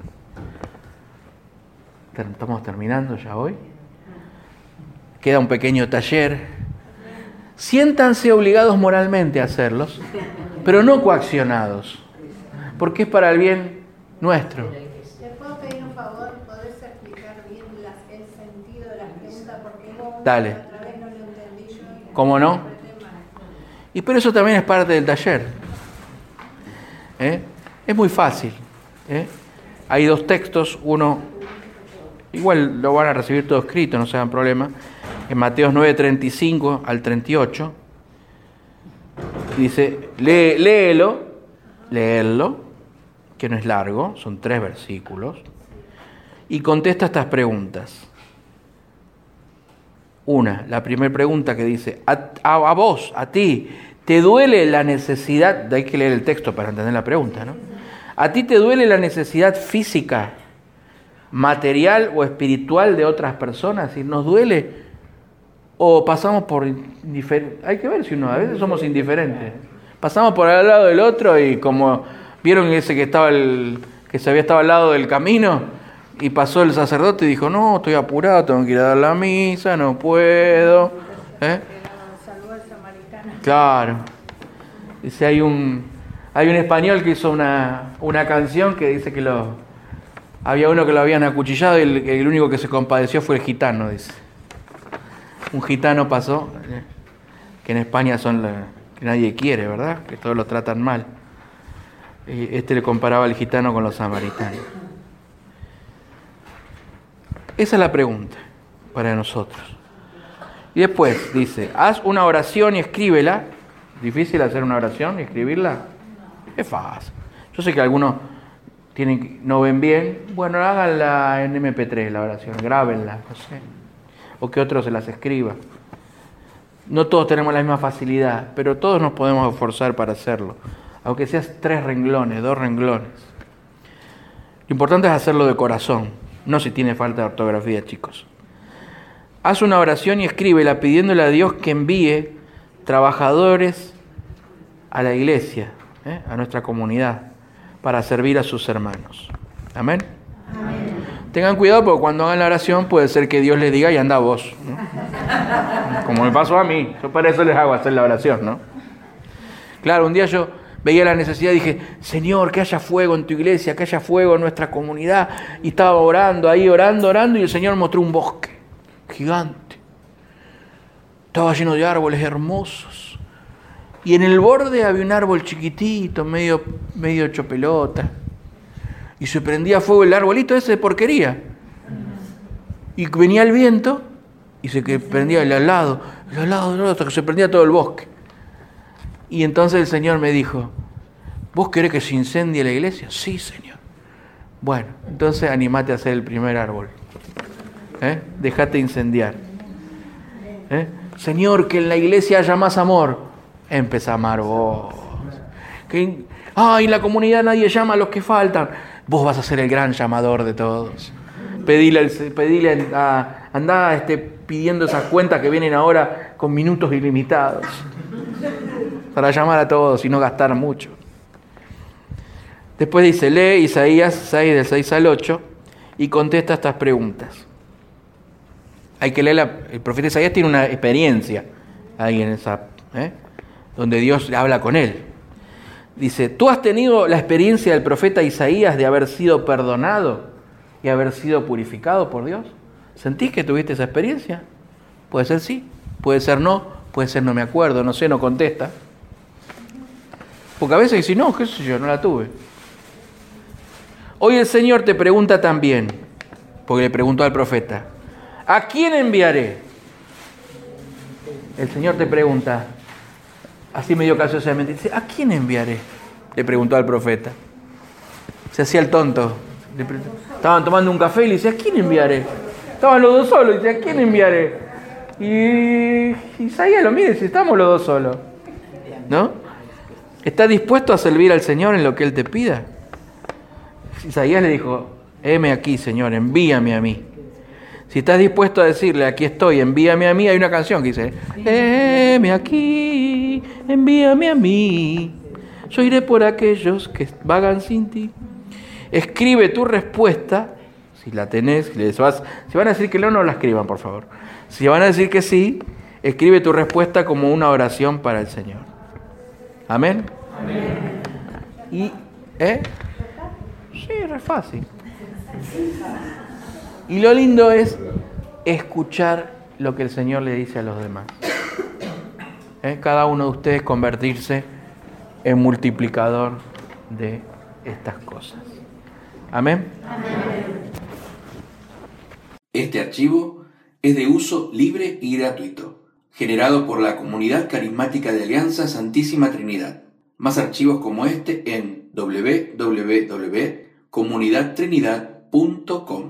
Estamos terminando ya hoy. Queda un pequeño taller. Siéntanse obligados moralmente a hacerlos, pero no coaccionados, porque es para el bien nuestro. ¿Te puedo pedir un favor? ¿Podés explicar bien el sentido de las preguntas? Porque Dale. otra vez no lo entendí yo. ¿Cómo no? Y por eso también es parte del taller. Es muy fácil. Hay dos textos, uno, igual lo van a recibir todo escrito, no se hagan problema, en Mateos 9:35 al 38, dice, léelo, que no es largo, son 3 versículos, y contesta estas preguntas. La primera pregunta que dice, a vos, a ti, ¿te duele la necesidad? Hay que leer el texto para entender la pregunta, ¿no? ¿A ti te duele la necesidad física, material o espiritual de otras personas? ¿Y nos duele? ¿O pasamos por indiferente? Hay que ver si a veces somos indiferentes. Pasamos por al lado del otro y como vieron ese que estaba al lado del camino y pasó el sacerdote y dijo, no, estoy apurado, tengo que ir a dar la misa, no puedo. Saludó al samaritano. Claro. Dice, hay un español que hizo una canción que dice que había uno que lo habían acuchillado y el único que se compadeció fue el gitano, dice. Un gitano pasó, que en España que nadie quiere, ¿verdad? Que todos lo tratan mal. Le comparaba al gitano con los samaritanos. Esa es la pregunta para nosotros. Y después dice, haz una oración y escríbela. ¿Difícil hacer una oración y escribirla? Es fácil. Yo sé que algunos no ven bien. Bueno, háganla en MP3 la oración, grábenla, no sé. O que otro se las escriba. No todos tenemos la misma facilidad, pero todos nos podemos esforzar para hacerlo. Aunque seas 3 renglones, 2 renglones. Lo importante es hacerlo de corazón, no si tiene falta de ortografía, chicos. Haz una oración y escríbela pidiéndole a Dios que envíe trabajadores a la iglesia, a nuestra comunidad, para servir a sus hermanos. Amén. Amén. Tengan cuidado porque cuando hagan la oración puede ser que Dios les diga y anda vos, ¿no? Como me pasó a mí. Yo para eso les hago hacer la oración, ¿no? Claro, un día yo veía la necesidad y dije, Señor, que haya fuego en tu iglesia, que haya fuego en nuestra comunidad. Y estaba orando, y el Señor mostró un bosque gigante. Estaba lleno de árboles hermosos, Y en el borde había un árbol chiquitito, medio hecho pelota. Y se prendía fuego el arbolito ese de porquería. Y venía el viento y se prendía el al lado, hasta que se prendía todo el bosque. Y entonces el Señor me dijo, ¿vos querés que se incendie la iglesia? Sí, Señor. Bueno, entonces animate a hacer el primer árbol. Dejate incendiar. Señor, que en la iglesia haya más amor. Empezá a amar vos. En la comunidad nadie llama a los que faltan. Vos vas a ser el gran llamador de todos. Pedile andá pidiendo esas cuentas que vienen ahora con minutos ilimitados. Para llamar a todos y no gastar mucho. Después dice, lee Isaías 6 del 6 al 8 y contesta estas preguntas. Hay que leer, el profeta Isaías tiene una experiencia ahí en esa, donde Dios habla con él. Dice, ¿tú has tenido la experiencia del profeta Isaías de haber sido perdonado y haber sido purificado por Dios? ¿Sentís que tuviste esa experiencia? Puede ser sí, puede ser no, puede ser no me acuerdo, no sé, no contesta. Porque a veces dice, no, qué sé yo, no la tuve. Hoy el Señor te pregunta también, porque le preguntó al profeta, ¿a quién enviaré? El Señor te pregunta, así medio casualmente, dice, ¿a quién enviaré? Le preguntó al profeta. Se hacía el tonto. Estaban tomando un café y le dice, ¿a quién enviaré? Estaban los dos solos, y dice, ¿a quién enviaré? Y Isaías lo mira y dice, estamos los dos solos. ¿No? ¿Estás dispuesto a servir al Señor en lo que Él te pida? Isaías le dijo, heme aquí, Señor, envíame a mí. Si estás dispuesto a decirle, aquí estoy, envíame a mí, hay una canción que dice, heme aquí, envíame a mí, yo iré por aquellos que vagan sin ti. Escribe tu respuesta, si la tenés, si van a decir que no la escriban, por favor. Si van a decir que sí, escribe tu respuesta como una oración para el Señor. ¿Amén? Amén. Y, sí, es fácil. Y lo lindo es escuchar lo que el Señor le dice a los demás. Cada uno de ustedes convertirse en multiplicador de estas cosas. ¿Amén? Amén. Este archivo es de uso libre y gratuito, generado por la Comunidad Carismática de Alianza Santísima Trinidad. Más archivos como este en www.comunidadtrinidad.com.